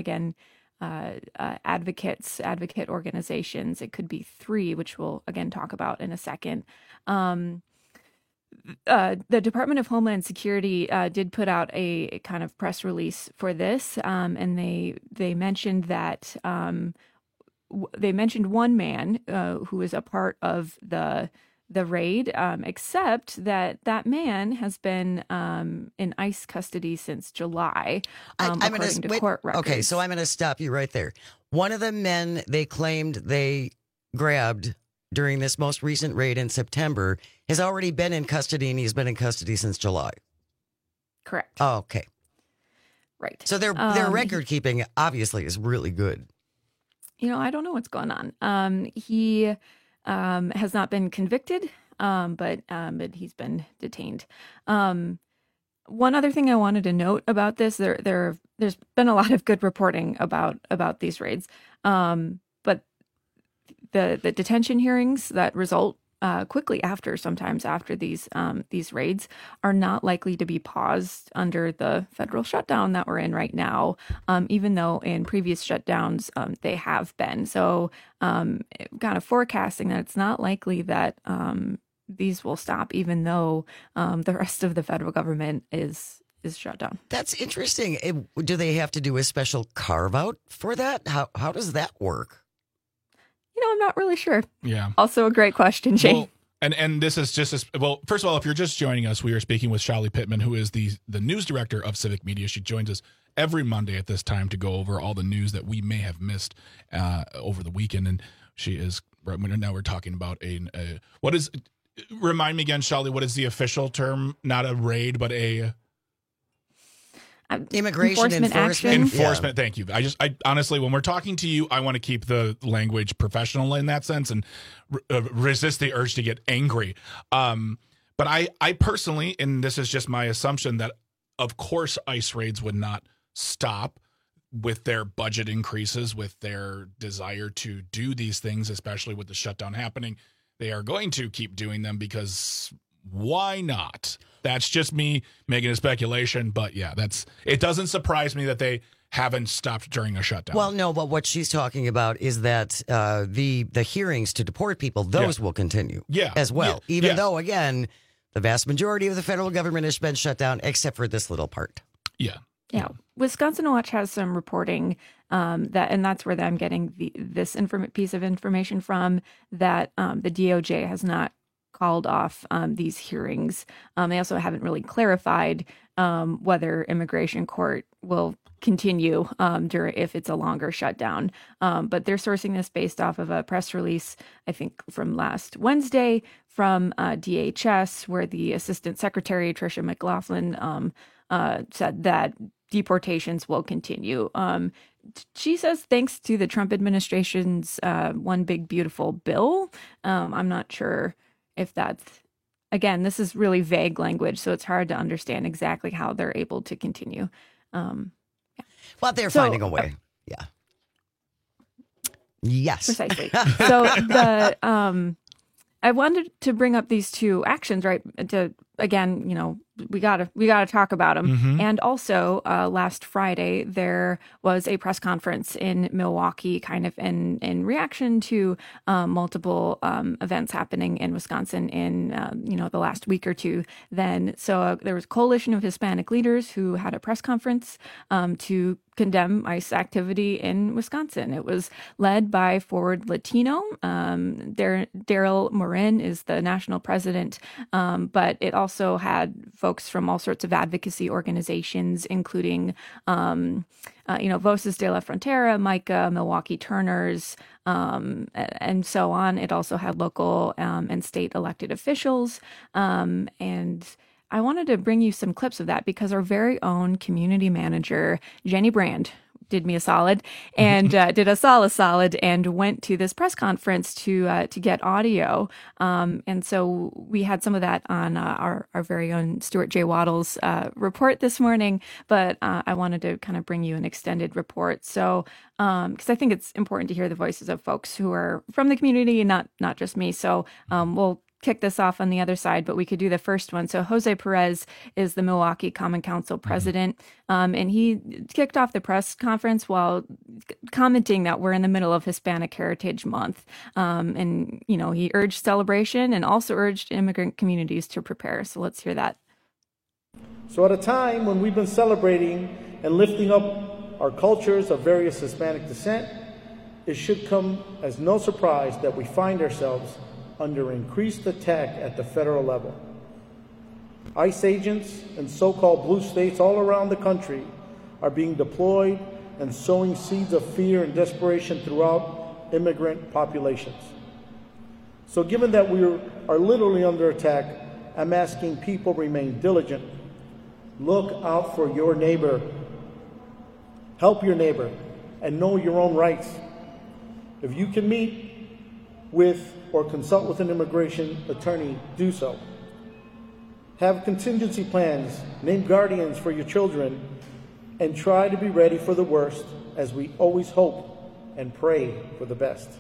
Speaker 19: advocate organizations. It could be 3, which we'll again talk about in a second. The Department of Homeland Security did put out a kind of press release for this, and they mentioned that they mentioned one man who is a part of the raid, except that man has been in ICE custody since July, according to court records.
Speaker 20: Okay, so I'm going to stop you right there. One of the men they claimed they grabbed during this most recent raid in September has already been in custody, and he's been in custody since July.
Speaker 19: Correct.
Speaker 20: Oh, okay.
Speaker 19: Right.
Speaker 20: So their record keeping obviously is really good.
Speaker 19: I don't know what's going on. He has not been convicted, but he's been detained. One other thing I wanted to note about this, there's been a lot of good reporting about these raids, but the detention hearings that result quickly sometimes after these raids are not likely to be paused under the federal shutdown that we're in right now, even though in previous shutdowns they have been. So kind of forecasting that it's not likely that these will stop, even though the rest of the federal government is shut down.
Speaker 20: That's interesting. Do they have to do a special carve out for that? How does that work?
Speaker 19: I'm not really sure.
Speaker 21: Yeah.
Speaker 19: Also a great question, Shane.
Speaker 21: Well, and this is just first of all, if you're just joining us, we are speaking with Shali Pittman, who is the news director of Civic Media. She joins us every Monday at this time to go over all the news that we may have missed over the weekend. And she is now we're talking about what is, remind me again, Shali, what is the official term? Not a raid, but a
Speaker 20: immigration enforcement.
Speaker 21: Yeah. Thank you. I honestly, when we're talking to you, I want to keep the language professional in that sense and resist the urge to get angry. But I personally, and this is just my assumption, that of course ICE raids would not stop. with their budget increases, with their desire to do these things, especially with the shutdown happening, they are going to keep doing them because why not? That's just me making a speculation, but yeah, it doesn't surprise me that they haven't stopped during a shutdown.
Speaker 20: Well, no, but what she's talking about is that the hearings to deport people, those will continue as well, even though, again, the vast majority of the federal government has been shut down except for this little part.
Speaker 21: Yeah.
Speaker 19: Wisconsin Watch has some reporting and that's where I'm getting this piece of information from, that the DOJ has not called off these hearings. They also haven't really clarified whether immigration court will continue if it's a longer shutdown. But they're sourcing this based off of a press release, I think, from last Wednesday from DHS, where the Assistant Secretary, Tricia McLaughlin, said that deportations will continue. She says thanks to the Trump administration's One Big Beautiful Bill. I'm not sure if that's, again, this is really vague language, so it's hard to understand exactly how they're able to continue.
Speaker 20: But they're finding a way. Yes.
Speaker 19: Precisely. So I wanted to bring up these two actions, right? To, again, we gotta talk about them. Mm-hmm. And also, last Friday there was a press conference in Milwaukee, kind of in reaction to multiple events happening in Wisconsin in the last week or two. Then, so there was a coalition of Hispanic leaders who had a press conference to condemn ICE activity in Wisconsin. It was led by Forward Latino. Daryl Morin is the national president, but it also had folks from all sorts of advocacy organizations, including, Voces de la Frontera, MICA, Milwaukee Turners, and so on. It also had local and state elected officials. And I wanted to bring you some clips of that because our very own community manager, Jenny Brand, did me a solid and did us all a solid and went to this press conference to get audio. And so we had some of that on our very own Stuart J. Waddles report this morning, but I wanted to kind of bring you an extended report. So because I think it's important to hear the voices of folks who are from the community and not just me. So we'll kick this off on the other side, but we could do the first one. So Jose Perez is the Milwaukee Common Council president, and he kicked off the press conference while commenting that we're in the middle of Hispanic Heritage Month. And, he urged celebration and also urged immigrant communities to prepare. So let's hear that.
Speaker 3: So at a time when we've been celebrating and lifting up our cultures of various Hispanic descent, it should come as no surprise that we find ourselves under increased attack at the federal level. ICE agents and so-called blue states all around the country are being deployed and sowing seeds of fear and desperation throughout immigrant populations. So given that we are literally under attack, I'm asking people remain diligent. Look out for your neighbor. Help your neighbor and know your own rights. If you can meet with or consult with an immigration attorney, do so. Have contingency plans, name guardians for your children, and try to be ready for the worst as we always hope and pray for the best.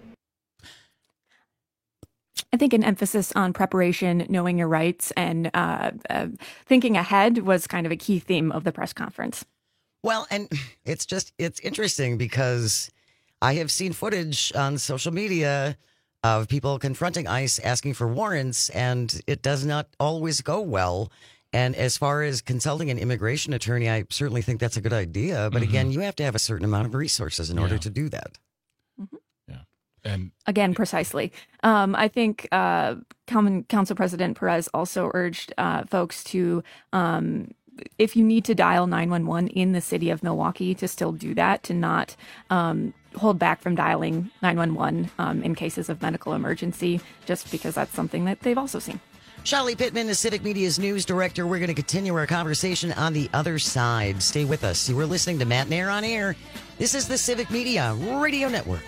Speaker 19: I think an emphasis on preparation, knowing your rights, and thinking ahead was kind of a key theme of the press conference.
Speaker 20: Well, and it's interesting because I have seen footage on social media of people confronting ICE asking for warrants, and it does not always go well. And as far as consulting an immigration attorney, I certainly think that's a good idea. But again, you have to have a certain amount of resources in order to do that.
Speaker 19: Mm-hmm.
Speaker 21: Yeah. And
Speaker 19: again, precisely. I think Common Council President Perez also urged folks to, if you need to dial 911 in the city of Milwaukee, to still do that, to not hold back from dialing 911 in cases of medical emergency, just because that's something that they've also seen.
Speaker 20: Shelley Pittman is Civic Media's news director. We're going to continue our conversation on the other side. Stay with us. You are listening to Matt Nair on Air. This is the Civic Media Radio Network.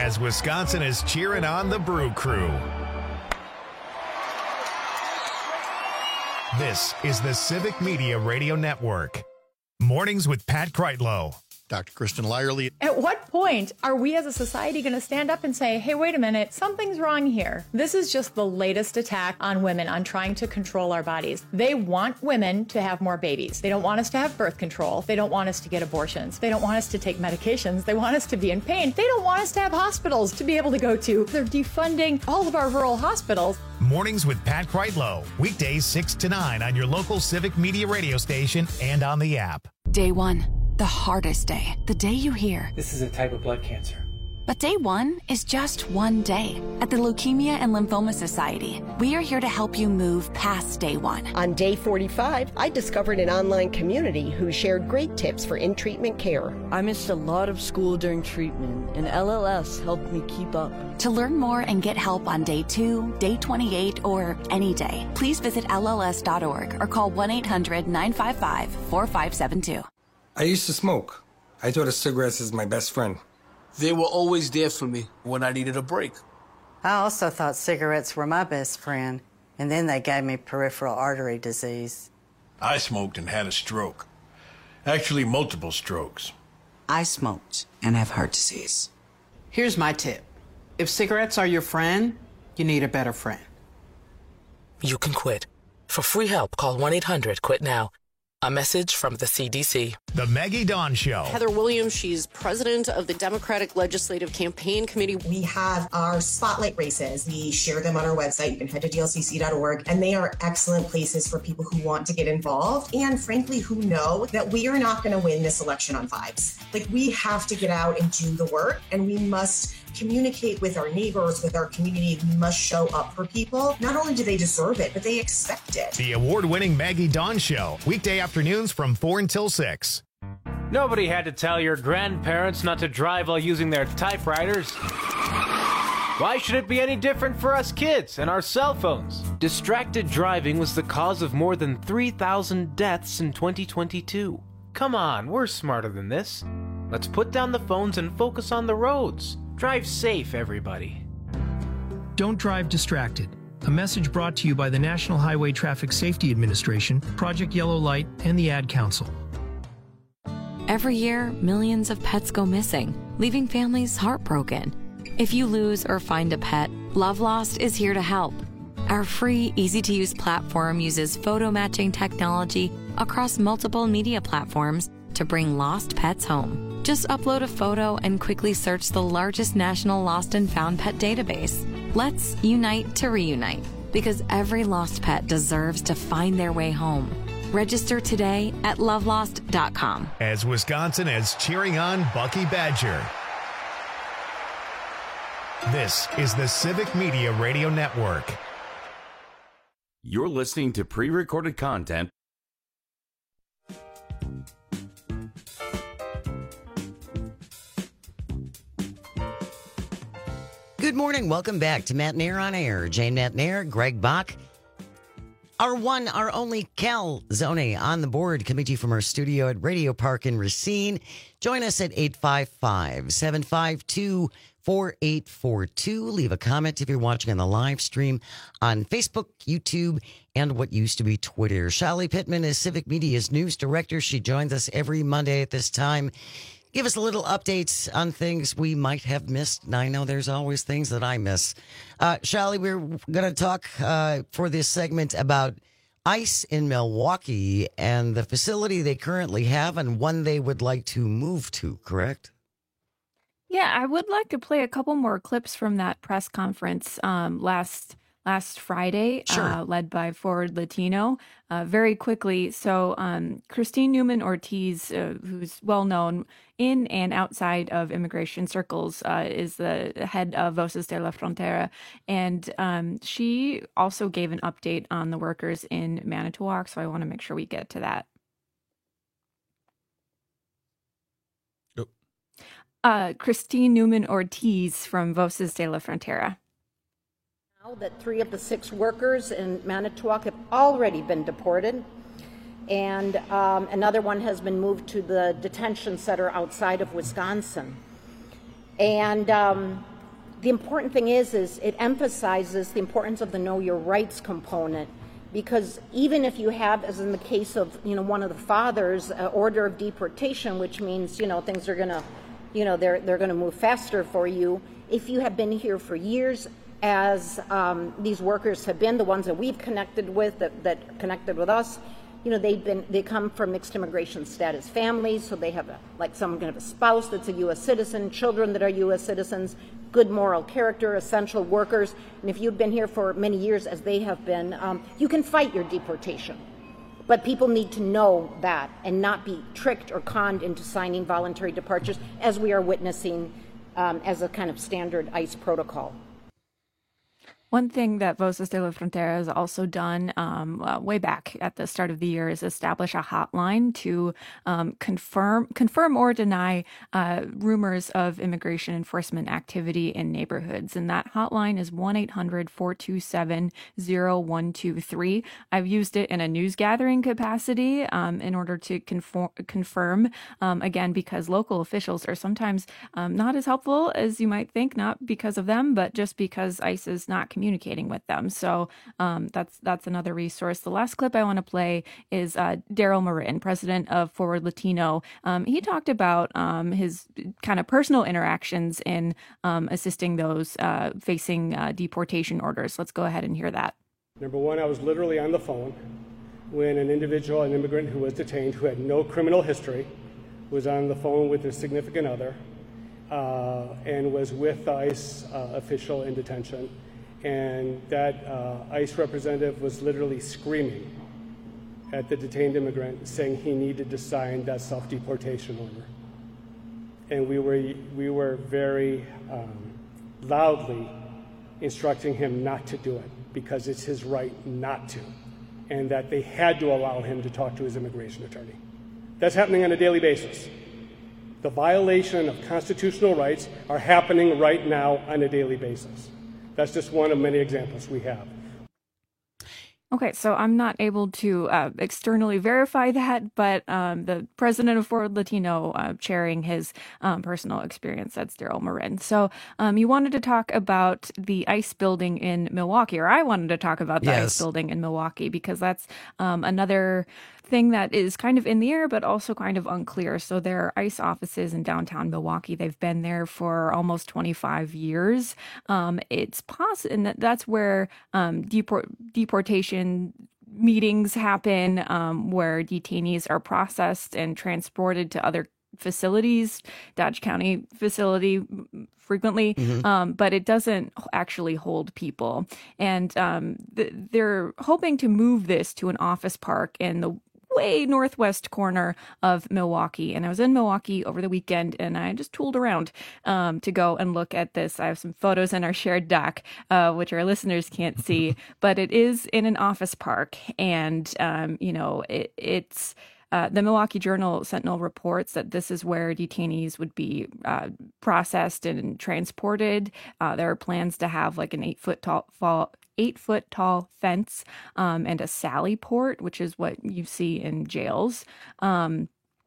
Speaker 5: as Wisconsin is cheering on the Brew Crew. This is the Civic Media Radio Network. Mornings with Pat Kreitlow.
Speaker 6: Dr. Kristen Lyerly.
Speaker 22: At what point are we as a society going to stand up and say, hey, wait a minute, something's wrong here? This is just the latest attack on women, on trying to control our bodies. They want women to have more babies. They don't want us to have birth control. They don't want us to get abortions. They don't want us to take medications. They want us to be in pain. They don't want us to have hospitals to be able to go to. They're defunding all of our rural hospitals.
Speaker 5: Mornings with Pat Kreitlow. Weekdays 6 to 9 on your local Civic Media radio station and on the app.
Speaker 2: Day one, the hardest day, the day you hear.
Speaker 23: This is a type of blood cancer.
Speaker 2: But day one is just one day. At the Leukemia and Lymphoma Society, we are here to help you move past day one.
Speaker 10: On day 45, I discovered an online community who shared great tips for in-treatment care.
Speaker 11: I missed a lot of school during treatment, and LLS helped me keep up.
Speaker 2: To learn more and get help on day 2, day 28, or any day, please visit LLS.org or call 1-800-955-4572.
Speaker 12: I used to smoke. I thought of cigarettes as my best friend.
Speaker 13: They were always there for me when I needed a break.
Speaker 14: I also thought cigarettes were my best friend, and then they gave me peripheral artery disease.
Speaker 15: I smoked and had a stroke. Actually, multiple strokes.
Speaker 17: I smoked and have heart disease.
Speaker 16: Here's my tip. If cigarettes are your friend, you need a better friend.
Speaker 17: You can quit. For free help, call 1-800-QUIT-NOW. A message from the CDC.
Speaker 5: The Maggie Dawn Show.
Speaker 24: Heather Williams, she's president of the Democratic Legislative Campaign Committee.
Speaker 25: We have our spotlight races. We share them on our website. You can head to dlcc.org, and they are excellent places for people who want to get involved and, frankly, who know that we are not going to win this election on vibes. Like, we have to get out and do the work, and we must communicate with our neighbors, with our community. We must show up for people. Not only do they deserve it, but they expect it.
Speaker 5: The award-winning Maggie Dawn Show. Weekday afternoons from 4 until 6.
Speaker 26: Nobody had to tell your grandparents not to drive while using their typewriters. Why should it be any different for us kids and our cell phones? Distracted driving was the cause of more than 3,000 deaths in 2022. Come on, we're smarter than this. Let's put down the phones and focus on the roads. Drive safe, everybody.
Speaker 27: Don't drive distracted. A message brought to you by the National Highway Traffic Safety Administration, Project Yellow Light, and the Ad Council.
Speaker 29: Every year, millions of pets go missing, leaving families heartbroken. If you lose or find a pet, Love Lost is here to help. Our free, easy-to-use platform uses photo matching technology across multiple media platforms to bring lost pets home. Just upload a photo and quickly search the largest national lost and found pet database. Let's unite to reunite, because every lost pet deserves to find their way home. Register today at lovelost.com.
Speaker 5: As Wisconsin is cheering on Bucky Badger. This is the Civic Media Radio Network.
Speaker 28: You're listening to pre-recorded content.
Speaker 20: Good morning. Welcome back to Matt Nair on Air. Jane Matt Nair, Greg Bach. Our one, our only Cal Zone on the board, coming to you from our studio at Radio Park in Racine. Join us at 855-752-4842. Leave a comment if you're watching on the live stream on Facebook, YouTube, and what used to be Twitter. Shally Pittman is Civic Media's news director. She joins us every Monday at this time. Give us a little updates on things we might have missed. And I know there's always things that I miss. Shally, we're going to talk for this segment about ICE in Milwaukee and the facility they currently have and one they would like to move to, correct?
Speaker 19: Yeah, I would like to play a couple more clips from that press conference last Friday,
Speaker 20: Sure.
Speaker 19: Led by Forward Latino. Very quickly, so Christine Newman Ortiz, who's well known in and outside of immigration circles, is the head of Voces de la Frontera, and she also gave an update on the workers in Manitowoc, so I want to make sure we get to that. Christine Newman Ortiz from Voces de la Frontera.
Speaker 30: Now that 3 of the 6 workers in Manitowoc have already been deported, and another one has been moved to the detention center outside of Wisconsin. And the important thing is it emphasizes the importance of the know your rights component, because even if you have, as in the case of, one of the fathers, order of deportation, which means, things are going to, they're going to move faster for you. If you have been here for years, as these workers have been, the ones that we've connected with, that connected with us, they come from mixed immigration status families, so they have someone can have a spouse that's a U.S. citizen, children that are U.S. citizens, good moral character, essential workers, and if you've been here for many years, as they have been, you can fight your deportation. But people need to know that and not be tricked or conned into signing voluntary departures, as we are witnessing as a kind of standard ICE protocol.
Speaker 19: One thing that Voces de la Frontera has also done way back at the start of the year is establish a hotline to confirm or deny rumors of immigration enforcement activity in neighborhoods. And that hotline is 1-800-427-0123. I've used it in a news gathering capacity in order to confirm, again, because local officials are sometimes not as helpful as you might think, not because of them, but just because ICE is not communicating with them. So that's another resource. The last clip I want to play is Daryl Marin, president of Forward Latino. He talked about his kind of personal interactions in assisting those facing deportation orders. Let's go ahead and hear that.
Speaker 1: Number one, I was literally on the phone when an immigrant who was detained, who had no criminal history, was on the phone with his significant other and was with the ICE official in detention. And that ICE representative was literally screaming at the detained immigrant, saying he needed to sign that self-deportation order. And we were very loudly instructing him not to do it, because it's his right not to, and that they had to allow him to talk to his immigration attorney. That's happening on a daily basis. The violation of constitutional rights are happening right now on a daily basis. That's just one of many examples we have.
Speaker 19: Okay, so I'm not able to externally verify that, but the president of Forward Latino sharing his personal experience, that's Daryl Marin. So you wanted to talk about the ICE building in Milwaukee, or I wanted to talk about the ICE building in Milwaukee, because that's another thing that is kind of in the air, but also kind of unclear. So there are ICE offices in downtown Milwaukee. They've been there for almost 25 years. It's possible, and that's where deportation meetings happen, where detainees are processed and transported to other facilities, Dodge County facility frequently, but it doesn't actually hold people. And they're hoping to move this to an office park in the way northwest corner of Milwaukee. And I was in Milwaukee over the weekend, and I just tooled around to go and look at this. I have some photos in our shared doc, which our listeners can't see, but it is in an office park. And, it's the Milwaukee Journal-Sentinel reports that this is where detainees would be processed and transported. There are plans to have like an 8-foot tall fence and a sally port, which is what you see in jails. And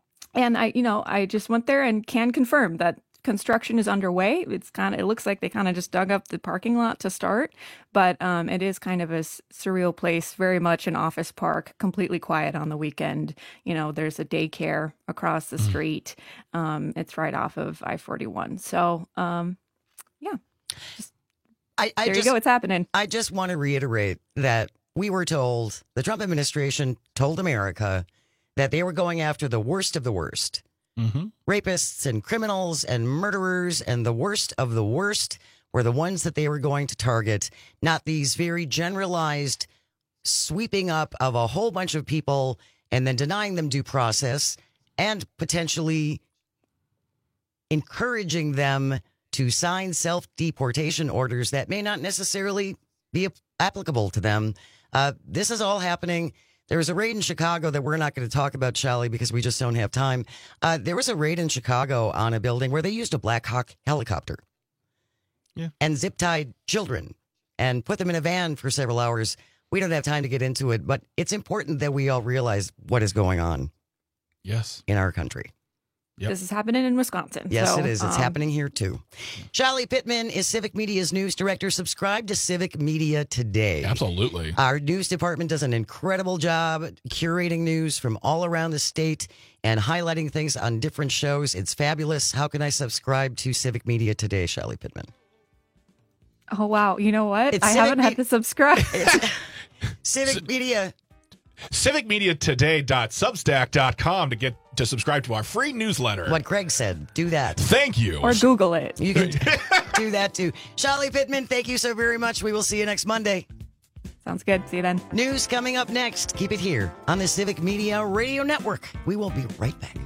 Speaker 19: I just went there and can confirm that construction is underway. It looks like they kind of just dug up the parking lot to start, but it is kind of a surreal place, very much an office park, completely quiet on the weekend. There's a daycare across the street. It's right off of I-41. So, yeah. There you go. It's happening.
Speaker 20: I just want to reiterate that we were told, the Trump administration told America that they were going after the worst of the worst. Rapists and criminals and murderers, and the worst of the worst were the ones that they were going to target, not these very generalized sweeping up of a whole bunch of people and then denying them due process and potentially encouraging them to sign self-deportation orders that may not necessarily be applicable to them. This is all happening. There was a raid in Chicago that we're not going to talk about, Shally, because we just don't have time. There was a raid in Chicago on a building where they used a Black Hawk helicopter and zip-tied children and put them in a van for several hours. We don't have time to get into it, but it's important that we all realize what is going on in our country.
Speaker 19: This is happening in Wisconsin.
Speaker 20: Yes,
Speaker 19: so,
Speaker 20: it is. It's happening here, too. Shally Pittman is Civic Media's news director. Subscribe to Civic Media today.
Speaker 3: Absolutely.
Speaker 20: Our news department does an incredible job curating news from all around the state and highlighting things on different shows. It's fabulous. How can I subscribe to Civic Media today, Shally Pittman?
Speaker 19: Oh, wow. You know what? I haven't had to subscribe.
Speaker 20: Civic Media.
Speaker 3: CivicMediaToday.substack.com to subscribe to our free newsletter.
Speaker 20: What Greg said. Do that.
Speaker 3: Thank you.
Speaker 19: Or Google it.
Speaker 20: You can do that too. Shally Pittman, thank you so very much. We will see you next Monday.
Speaker 19: Sounds good. See you then.
Speaker 20: News coming up next. Keep it here on the Civic Media Radio Network. We will be right back.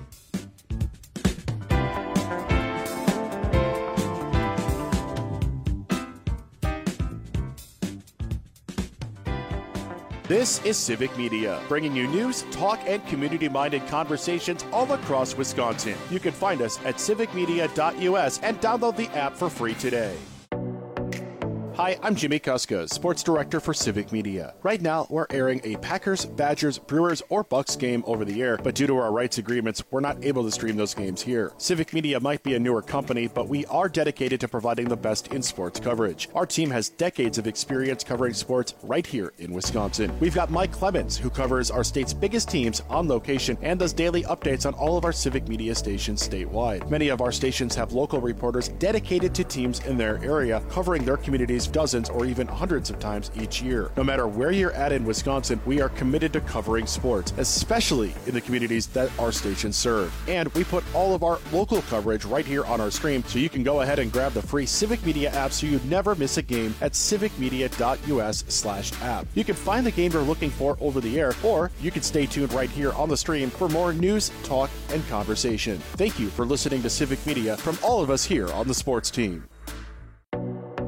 Speaker 4: This is Civic Media, bringing you news, talk, and community-minded conversations all across Wisconsin. You can find us at civicmedia.us and download the app for free today. Hi, I'm Jimmy Kuska, Sports Director for Civic Media. Right now, we're airing a Packers, Badgers, Brewers, or Bucks game over the air, but due to our rights agreements, we're not able to stream those games here. Civic Media might be a newer company, but we are dedicated to providing the best in sports coverage. Our team has decades of experience covering sports right here in Wisconsin. We've got Mike Clemens, who covers our state's biggest teams on location and does daily updates on all of our Civic Media stations statewide. Many of our stations have local reporters dedicated to teams in their area, covering their communities dozens or even hundreds of times each year. No matter where you're at in Wisconsin, we are committed to covering sports, especially in the communities that our stations serve. And we put all of our local coverage right here on our stream, so you can go ahead and grab the free Civic Media app so you never miss a game at civicmedia.us/app. You can find the game you're looking for over the air, or you can stay tuned right here on the stream for more news, talk, and conversation. Thank you for listening to Civic Media from all of us here on the sports team.